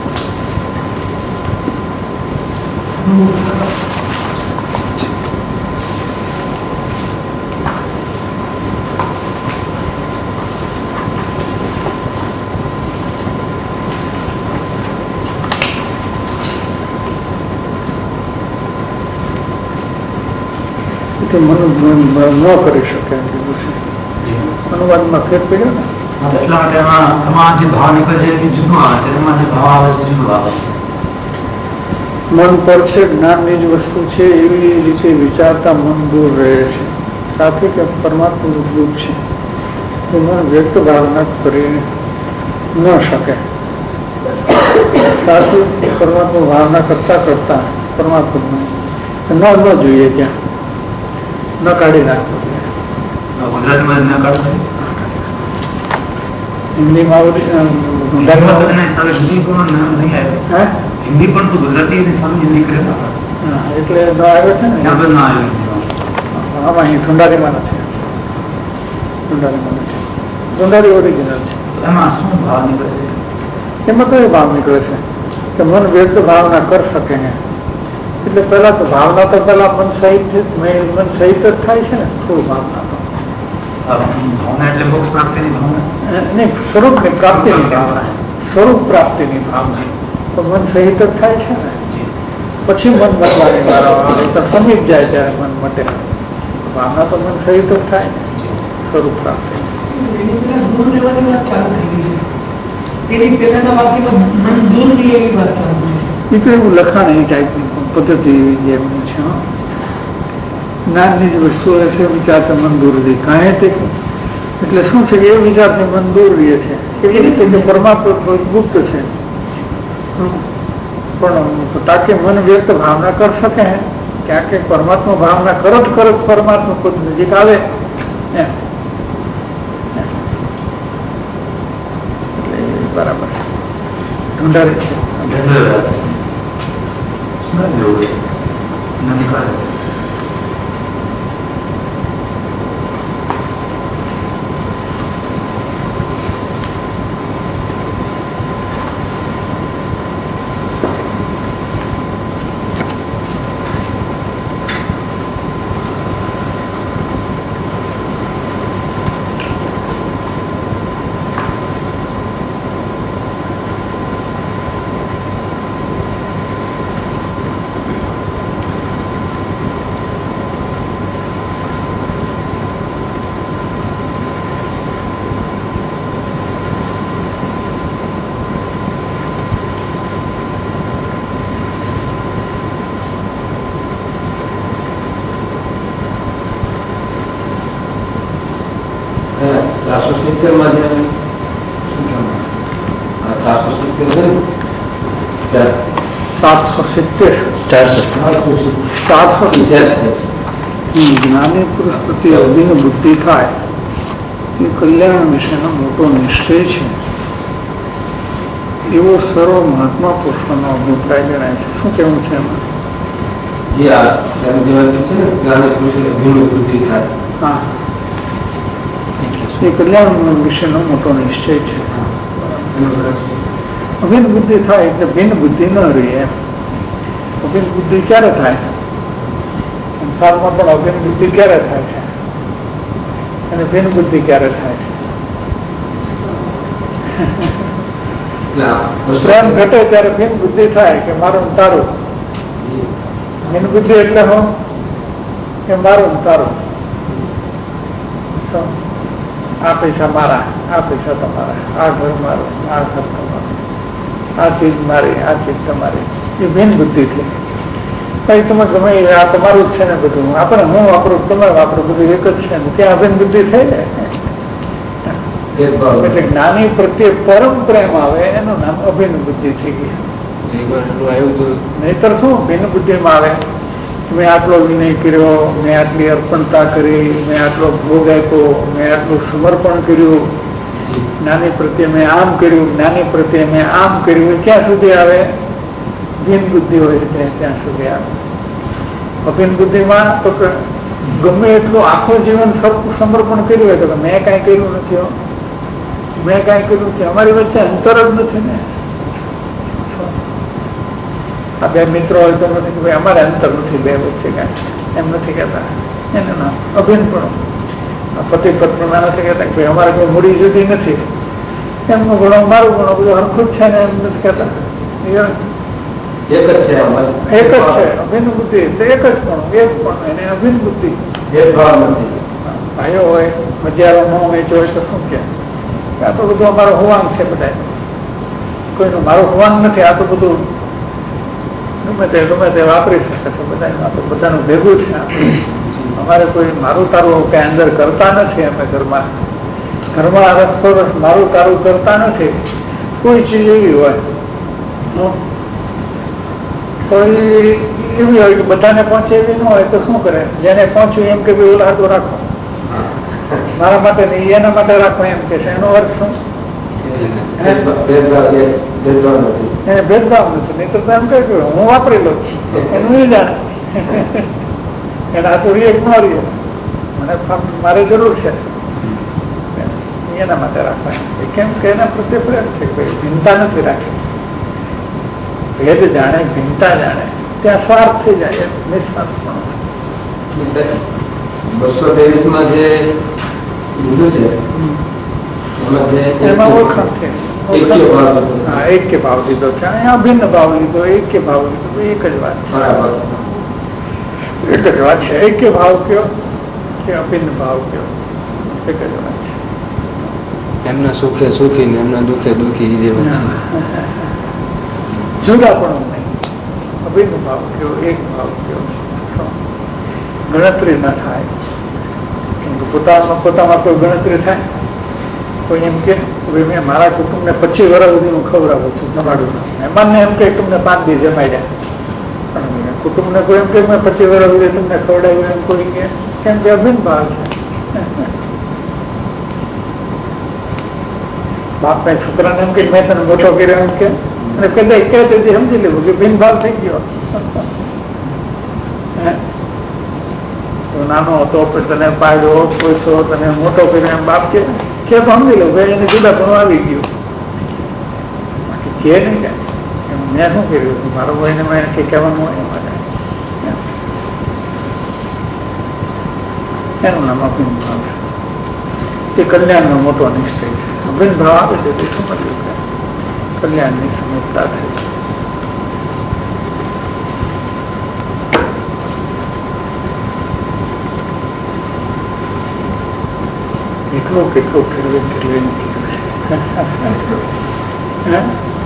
મન ન કરી શકે અનુવાદમાં ફેર પડ્યો ને. એટલા માટે એમાં જે ભાવ નીકળે છે એ જુદું આવે છે, એમાં જે ભાવ આવે છે જુદું આવે છે. મન પર છે જ્ઞાનની જ વસ્તુ છે એવી રીતે વિચારતા મન દૂર રહે છે. સાથે કે પરમાત્માનું રૂપ છે તો મન વ્યક્ત ભાવના કરી ન શકે. સાથે પરમાત્મા ભાવના કરતા કરતા પરમાત્મા ન જોઈએ ત્યાં ન કાઢી નાખવું. ગુજરાતીમાં ન કાઢવું, હિન્દીમાં હિન્દી પણ તો ગુજરાતી સામે નીકળે એટલે ન આવ્યો છે ને. આમાં અહીં ઠુંડારીમાં નથી, ઠુંડારી ઓરિજિનલ છે. એમાં શું ભાવ નીકળે છે? એમાં કયો ભાવ નીકળે છે કે મન વ્યક્ત ભાવના કરી શકે ને, એટલે પેલા તો ભાવના તો પેલા મન સહિત જ થાય છે ને. થોડું ભાવના તો ભાવના એટલે મોક્ષ પ્રાપ્તિની ભાવના નહીં, સ્વરૂપની પ્રાપ્તિની ભાવના, સ્વરૂપ પ્રાપ્તિની ભાવના તો મન સહિત જ થાય છે ને. પછી મન મટવાની વાળા આવે તો સમીપ જાય ત્યારે મન મટે. ભાવના તો મન સહિત જ થાય ને સ્વરૂપ પ્રાપ્તિ. એ તો એવું લખાણ એ ટાઈપની પદ્ધતિ જેમની છે. જ્ઞાનની જ વસ્તુ હશે વિચારથી મન દૂર રહે કાંઈ તે. એટલે શું છે કે એ વિચારથી મન દૂર રહે છે એવી રીતે કે પરમાત્મા ગુપ્ત છે, પણ તાકે મન વ્યક્ત ભાવના કરી શકે ક્યાંક પરમાત્મા ભાવના કરત પરમાત્મા ખુદ નજીક આવે એમ. એટલે બરાબર ઢૂંઢારે છે. જ્ઞાની પુરુષ પ્રત્યે અભિન્ન બુદ્ધિ થાય એ કલ્યાણ વિશેનો મોટો નિશ્ચય છે એવો સર્વ મહાત્મા પુરુષોનો અભિપ્રાય જણાય છે. શું કેવું છે એમાં? હા, એ કલ્યાણ વિશેનો મોટો નિશ્ચય છે. અભિન્ન બુદ્ધિ થાય એટલે ભિન્ન બુદ્ધિ ન રહી એમ. અભિન્ન બુદ્ધિ ક્યારે થાય? સંસારમાં પણ અભિન્ન બુદ્ધિ ક્યારે થાય છે અને ભિન્ન બુદ્ધિ ક્યારે થાય છે? પ્રેમ ઘટે ત્યારે ભિન્ન બુદ્ધિ થાય કે મારું તારું. ભિન્ન બુદ્ધિ એટલે હું કે મારું તારું. આ પૈસા મારા, આ પૈસા તમારા, આ ઘર મારું, આ ઘર તમારું, આ ચીજ મારી, આ ચીજ તમારી. એ ભિન્ન બુદ્ધિ થઈ. કઈ તમે ગમે આ તમારું જ છે ને બધું, આપણે હું વાપરું તમે વાપરું બધું એક જ છે ને, ત્યાં અભિન્ન બુદ્ધિ થઈ ને. એટલે જ્ઞાની પ્રત્યે પરમ પ્રેમ આવે એનું નામ અભિન્ન બુદ્ધિ થઈ ગઈ. નહીતર શું ભિન્ન બુદ્ધિમાં આવે મેં આટલો વિનય કર્યો, મેં આટલી અર્પણતા કરી, મેં આટલો ભોગ આપ્યો, મેં આટલું સમર્પણ કર્યું, જ્ઞાની પ્રત્યે મેં આમ કર્યું, જ્ઞાની પ્રત્યે મેં આમ કર્યું. ક્યાં સુધી આવે? ભિન્ન બુદ્ધિ હોય ત્યાં સુધી આવે. અભિન્ન બુદ્ધિમાં તો ગમે એટલું આખું જીવન સમર્પણ કર્યું હોય તો મેં કાંઈ કર્યું નથી, મેં કાંઈ કર્યું નથી. અમારી વચ્ચે અંતર જ નથી ને. આ બે મિત્રો હોય તો નથી કે ભાઈ અમારે અંતર નથી બે વચ્ચે કાંઈ, એમ નથી કહેતા. એને ના અભિન્ન પણ પતિ પત્નીમાં નથી કહેતા કે ભાઈ અમારે કોઈ મૂડી જુદી નથી, એમનું ગુણો મારું ગુણો બધું હરખું જ છે ને એમ નથી કહેતા. એક જ છે અભિન્ન બુદ્ધિ એટલે એક જ પણ એને અભિન્ન બુદ્ધિ. ભાઈઓ હોય મજારો ન વેચો હોય તો શું કે આ તો બધું અમારો હુવાંગ છે બધા, કોઈનું મારું હુવાંગ નથી. આ તો બધું ગમે તે વાપરી શકે છે બધા, બધાનું ભેગું છે. અમારે કોઈ મારું તારું કઈ અંદર કરતા નથી. અમે ઘરમાં રસપરસ મારું તારું કરતા નથી. કોઈ ચીજ એવી હોય તો એવી હોય કે બધાને પહોંચે એવી ન હોય તો શું કરે? જેને પહોંચ્યું એમ કે ભાઈ ઓલા તો રાખો, મારા માટે નહીં એના માટે રાખો એમ કે છે. એનો અર્થ શું? એને ભેદભાવ નથી. નહીં તો એમ કહે હું વાપરી લઉં એનું એ જાણે એના હાથો રીએ ન રીએ, મને મારે જરૂર છે એના માટે રાખવા. કેમ કે એના પ્રત્યે પ્રેમ છે, કોઈ ભિન્નતા નથી રાખી. ભેદ જાણે, ભિન્નતા જાણે, ત્યાં સ્વાર્થ થઈ જાય, નિસ્વાર્થ પણ. 223 જે લીધું છે એમાં ઓળખાણ છે. એક્ય ભાવ લીધો છે, અહીંયા અભિન્ન ભાવ લીધો, એક્ય ભાવ લીધો, એક જ વાત છે. એક જ વાત છે. એક્ય ભાવ કયો કે અભિન્ન ભાવ કયો, એક જ વાત છે. એમના સુખે સુખી ને એમના દુઃખે દુઃખી જે જુદા પણ નહીં. અભિન્ન ભાવ કયો, એક ભાવ કયો, ગણતરી ના થાય. પોતામાં કોઈ ગણતરી થાય. કોઈ એમ કે મેં મારા કુટુંબને 25 વર્ષ સુધી હું ખવડાવું છું, જમાડું છું. મહેમાનને એમ કે તમને 5 દિવસ જમાડ્યા, પણ કુટુંબને કોઈ એમ કે મેં 25 વર્ષ સુધી તમને ખવડાવ્યું એમ કોઈ કે, કેમ કે અભિન્ન ભાવ છે. બાપ ને છોકરાને એમ કે મેં તને મોટો કર્યો એમ કે, અને કદાચ કે તેથી સમજી લેવું કે ભિન્ન ભાવ થઈ ગયો. નાનો હતો તને પાડ્યો, પોઈસો, તને મોટો કર્યો એમ બાપ કે તો સમજી લઉં ભાઈ એને જુદા પણ આવી ગયું. બાકી કે નહીં કે મેં શું કર્યું, મારો ભાઈને મેં કે કહેવાનું હોય માટે એનું નામ અભિન્ન ભાવ છે. એ કલ્યાણનો મોટો નિશ્ચય છે. અભિન્ન ભાવ આવે છે તે સમજવું કે કલ્યાણની સમજતા થાય. કેટલું ફેરવે નીકળ્યું છે.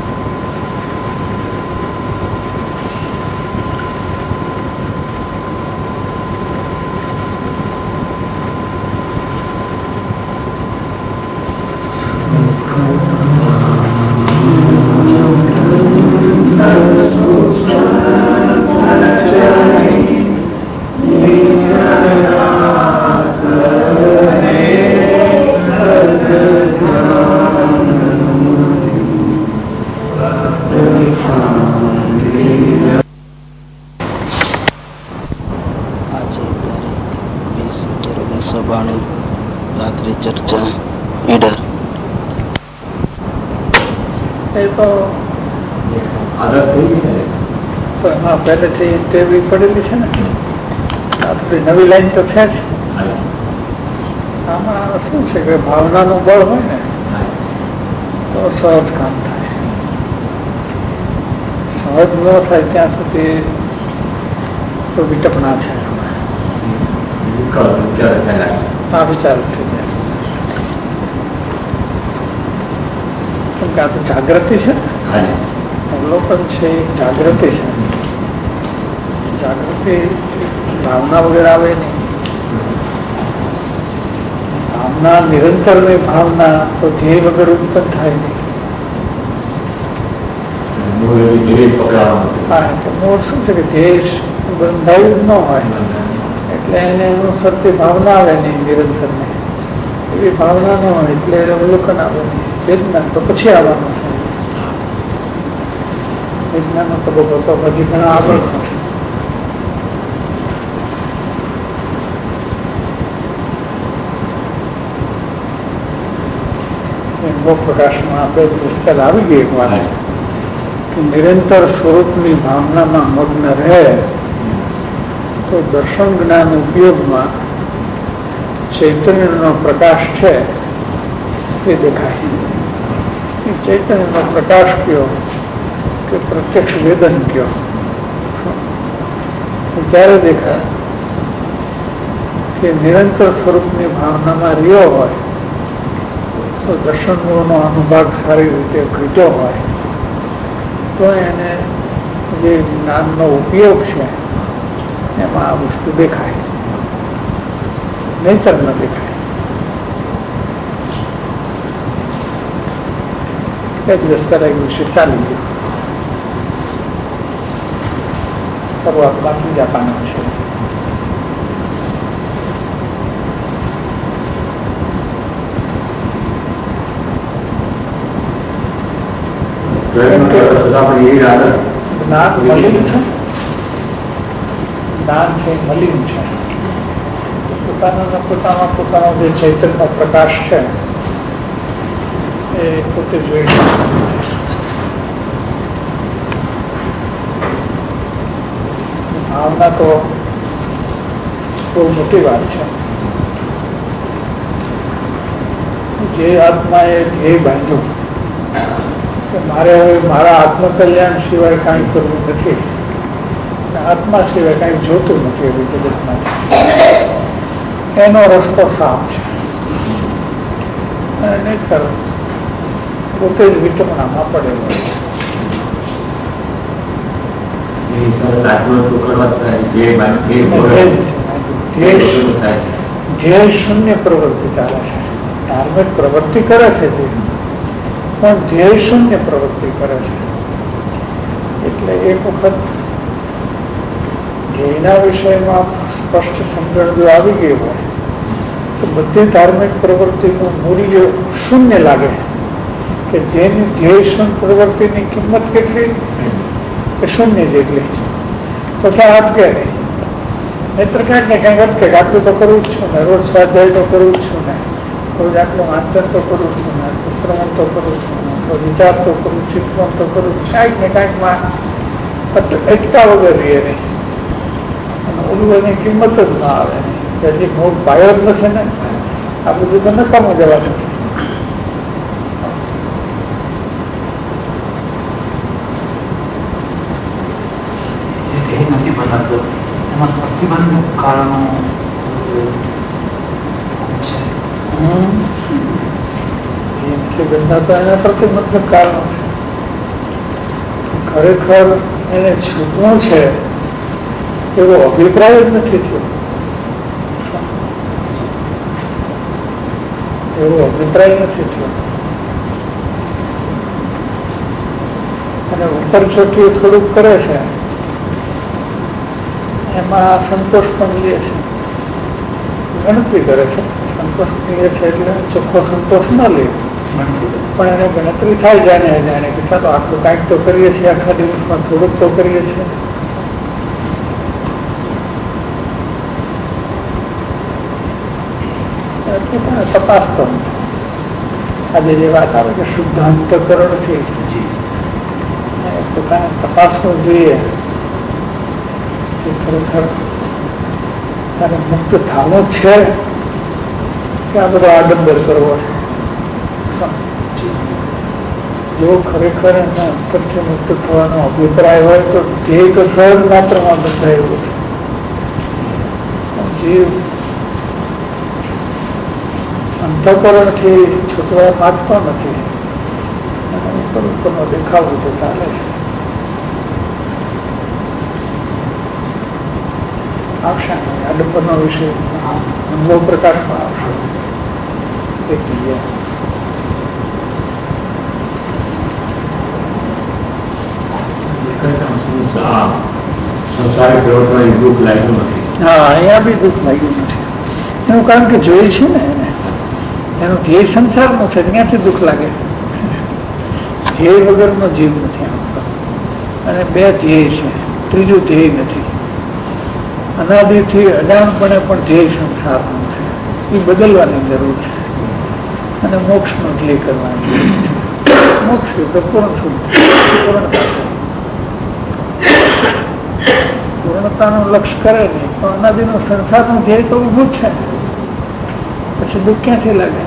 રાત્રિ ચર્ચા ઈડર. એ તો એમાં પહેલેથી ટેવી પડેલી છે ને, આ થોડી નવી લાઈન તો છે જ. આમાં શું છે કે ભાવનાનું બળ હોય ને તો સહજ કામ થાય. સહજ ન થાય ત્યાં સુધી તો વિટપણા છે. આ વિચાર થઈ જાય. કેમ કે આ તો જાગૃતિ છે, અવલોકન છે, જાગૃતિ છે. જાગૃતિ ભાવના વગેરે આવે નહીં. ભાવના નિરંતરની ભાવના તો ધ્યેય વગર ઉત્પન્ન થાય નહીં. હા, તો મૂળ શું છે કે ધ્યેય બંધાયું જ ન હોય એટલે એને અનુસરતી ભાવના આવે નહીં. નિરંતર નહીં એવી ભાવના ન હોય એટલે અવલોકન આવે નહીં. વિજ્ઞાન તો પછી આવવાનું છે. વિજ્ઞાનનો તબક્કો તો હજી ઘણા આગળ થશે. પ્રકાશમાં આપણે વિસ્તાર આવી ગઈ એક વાત કે નિરંતર સ્વરૂપની ભાવનામાં મગ્ન રહે તો દર્શન જ્ઞાન ઉપયોગમાં ચૈતન્યનો પ્રકાશ છે એ દેખાય. એ ચૈતન્યનો પ્રકાશ કયો કે પ્રત્યક્ષ વેદન કયો ત્યારે દેખાય કે નિરંતર સ્વરૂપની ભાવનામાં રહ્યો હોય તો દર્શનનો અનુભાગ સારી રીતે ઘટ્યો હોય તો એને જે જ્ઞાનનો ઉપયોગ છે એમાં આ વસ્તુ દેખાય, નહીતર ન દેખાય. એક દસ્તરાઈ વિશે ચાલી ગયું. શરૂઆત બાકી જાપાનો છે. જ્ઞાન મલિન છે, જ્ઞાન છે મલિન છે. પોતાનો જે ચૈતન્ય પ્રકાશ છે એ પોતે જોઈ ભાવના તો બહુ મોટી વાત છે. જે આત્માએ ધ્યેય બાંધ્યું કે મારે હવે મારા આત્મકલ્યાણ સિવાય કાંઈ કરવું નથી, આત્મા સિવાય કાંઈ જોતું નથી એવી જગતમાં, એનો રસ્તો સાફ છે. અને નહીંતર પોતે જ વિટમણામાં પડેલો છે. ધ્યેય શૂન્ય પ્રવૃત્તિ ચાલે છે. ધાર્મિક પ્રવૃત્તિ કરે છે તે, પણ ધ્યેય શૂન્ય પ્રવૃત્તિ કરે છે. એટલે એક વખત ધ્યેયના વિષયમાં સ્પષ્ટ સમજણ જો આવી ગઈ હોય તો બધી ધાર્મિક પ્રવૃત્તિનું મૂલ્ય શૂન્ય લાગે. કે જેની ધ્યેય શૂન્ય પ્રવૃત્તિની કિંમત કેટલી કે શૂન્ય જેટલી, તો ક્યાં અટકે નહીં. નહીતર ક્યાંક ને ક્યાંક અટકે. આટલું તો કરવું જ છું ને, રોજ સ્વાધ્યાય તો કરવું જ છું ને, રોજ આટલું વાંચન તો કરું છું ને, આટલું શ્રવણ તો કરું છું ને, વિચાર તો કરું, ચિંતન તો કરું, ક્યાંક ને ક્યાંકમાં અટકા વગર રહીએ નહીં. અને ઓલું એની કિંમત જ ના આવે. હજી મૂળ પાયો જ નથી ને, આ બધું તો નકામું જવાનું છે. નથી બનાતો એમાં પ્રતિબંધક કારણો બંધાતા એના પ્રતિબંધક કારણો છે. ખરેખર એને છૂટવું છે એવો અભિપ્રાય જ નથી થયો. એવો અભિપ્રાય નથી થયો. અને ઉપર ચોટી થોડુંક કરે છે એમાં સંતોષ પણ લે છે, ગણતરી કરે છે. સંતોષ લે છે એટલે ચોખ્ખો સંતોષ ન લે, પણ એને ગણતરી થાય જાણે કે ચાલો આટલું કાંઈક તો કરીએ છીએ, આખા દિવસમાં થોડુંક તો કરીએ છીએ. પોતાને તપાસતો નથી. આજે જે વાત આવે કે શુદ્ધ અંતઃકરણથી પોતાને તપાસવું જોઈએ કે ખરેખર તારે મુક્ત થવાનું છે કે આ બધો આડંબર કરવો છે. જો ખરેખર એના અંતરથી મુક્ત થવાનો અભિપ્રાય હોય તો ધ્યેય તો સહજ માત્રમાં બંધાયેલું છે. જીવ અંતઃકરણથી છૂટવા માંગતો નથી. ઉપર ઉપરનો દેખાવ રીતે ચાલે છે. આવશે આડંબરનો વિષય અનુભવ પ્રકાશમાં આવશે એક જગ્યાએ. હા, અહીંયા બી દુઃખ લાગ્યું નથી. એનું કારણ કે જોઈ છે ને એને, એનું ધ્યેય સંસારનું છે, ત્યાંથી દુઃખ લાગે. ધ્યેય વગરનો જીવ નથી આવતો. અને બે ધ્યેય છે, ત્રીજું ધ્યેય નથી. અનાદિથી અજાણપણે પણ ધ્યેય સંસારનું છે, એ બદલવાની જરૂર છે. અને મોક્ષનો ધ્યેય કરવાની જરૂર છે. મોક્ષ એટલે પૂર્ણ શુદ્ધ, પૂર્ણતાનું લક્ષ્ય કરે નહીં, પણ અનાદિનું સંસારનું ધ્યેય તો ઊભું જ છે. પછી દુઃખ ક્યાંથી લાગે?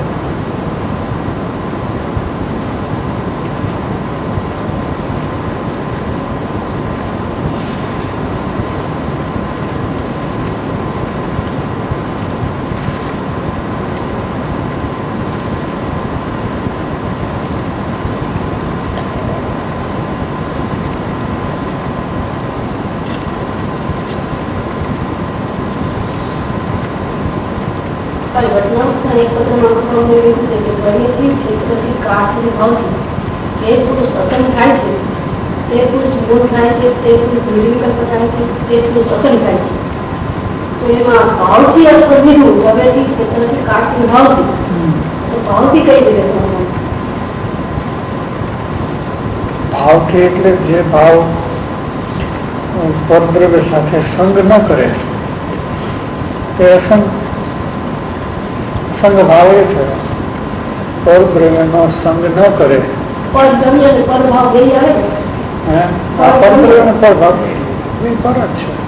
ભાવથી એટલે જે ભાવ પરદ્રવ્ય સાથે સંગ ન કરે તે અસંગ ભાવ એ થયો. પરદ્રવ્યનો સંગ ન કરે. પરદ્રવ્ય અને પરભાવ બે આવે ને? પરદ્રવ્ય અને પરભાવ બે પર જ છે.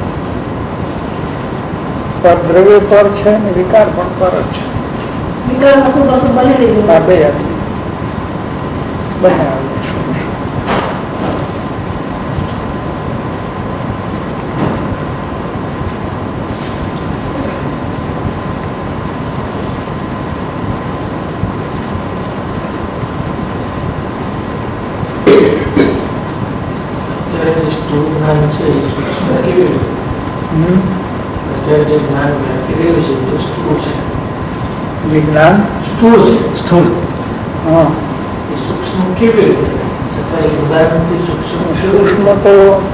પરદ્રવ્ય પર છે ને વિકાર પણ પર જ છે. વિકાર અશુભ અશુભ બની રહ્યું. આ બે બંને આવે. વિજ્ઞાન સ્થૂળ છે. સ્થૂળ સૂક્ષ્મ કેવી રીતે? સૂક્ષ્મ તો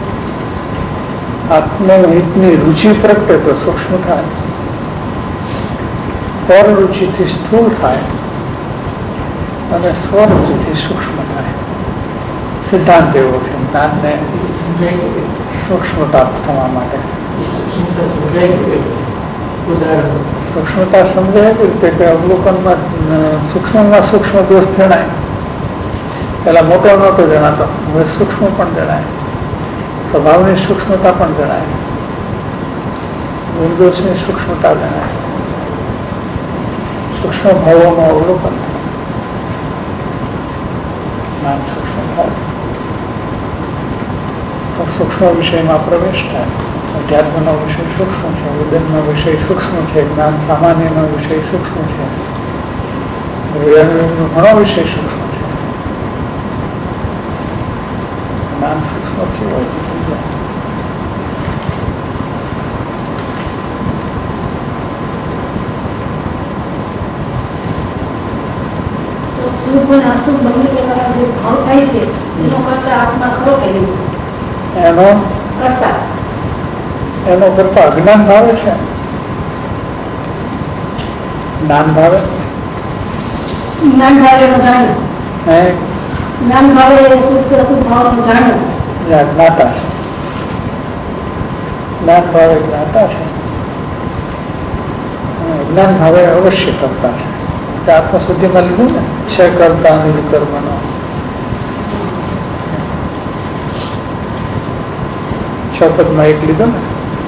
આત્મહિતની રુચિ પ્રગટે તો સૂક્ષ્મ થાય, પર રુચિથી સ્થૂળ થાય અને સ્વરુચિથી સૂક્ષ્મ થાય. સિદ્ધાંત એવો છે જ્ઞાનને સૂક્ષ્મતા થવા માટે. સૂક્ષ્મતા સમજાય એવી રીતે કે અવલોકનમાં સૂક્ષ્મમાં સૂક્ષ્મ દોષ જણાય. પેલા મોટો નહોતો જણાતો, હવે સૂક્ષ્મ પણ જણાય, સ્વભાવની સૂક્ષ્મતા પણ જણાય, ગુણદોષની સૂક્ષ્મતા જણાય, સૂક્ષ્મ ભાવોનું અવલોકન થાય, જ્ઞાન સૂક્ષ્મ થાય તો સૂક્ષ્મ વિષયમાં પ્રવેશ થાય. અધ્યાત્મનો વિષય સૂક્ષ્મ છે, વેદનનો વિષય સૂક્ષ્મ છે, જ્ઞાન સામાન્યનો વિષય સૂક્ષ્મ છે, ઘણો વિષય સૂક્ષ્મ છે. જ્ઞાન સૂક્ષ્મ કેવું હોય સમજાય. શુભ અને અશુભ બંને પ્રકારના જે ભાવ થાય છે એનો કરતા આત્મા ખરો કે નહીં? એનો કરતા અજ્ઞાન ભાવે છે. જ્ઞાન ભાવે, જ્ઞાન ભાવે જાણ્યું, જ્ઞાન ભાવે શુભ કે અશુભ ભાવ જાણ્યું, જ્ઞાતા છે. જ્ઞાન ભાવે જ્ઞાતા છે, જ્ઞાન ભાવે અવશ્ય કરતા છે. આત્મશુદ્ધિમાં લીધું ને, છે કરતા નિર્કર્મનો. શપથમાં એક લીધું ને.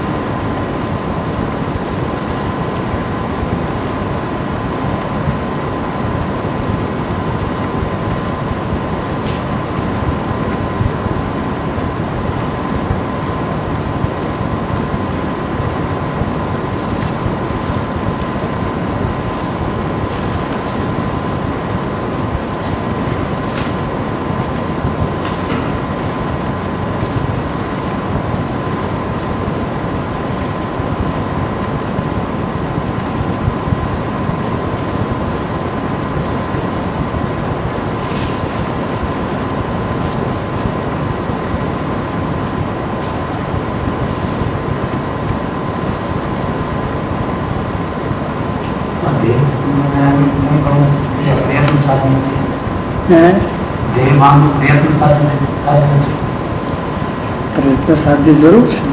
પ્રયત્ન સાધ્ય જરૂર છે.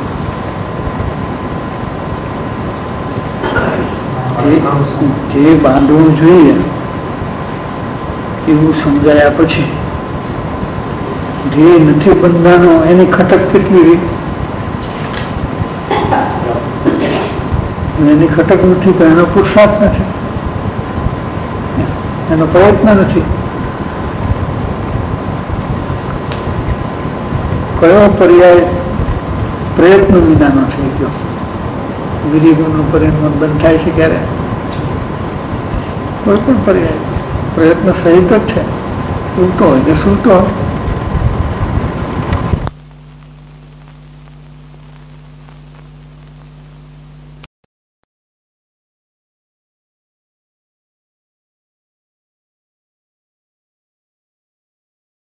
જે બાંધવું જોઈએ એવું સમજાયા પછી જે નથી બંધાનો એની ખટક કેટલી, એની ખટક નથી તો એનો પુરુષાર્થ નથી, એનો પ્રયત્ન નથી. કયો પર્યાય પ્રયત્ન વિનાનો છે? જો વિધિગુણનું પરિણામ બંધ થાય છે ક્યારે? કોઈ પણ પર્યાય પ્રયત્ન સહિત જ છે. ઉલટો હોય કે સુલટો હોય.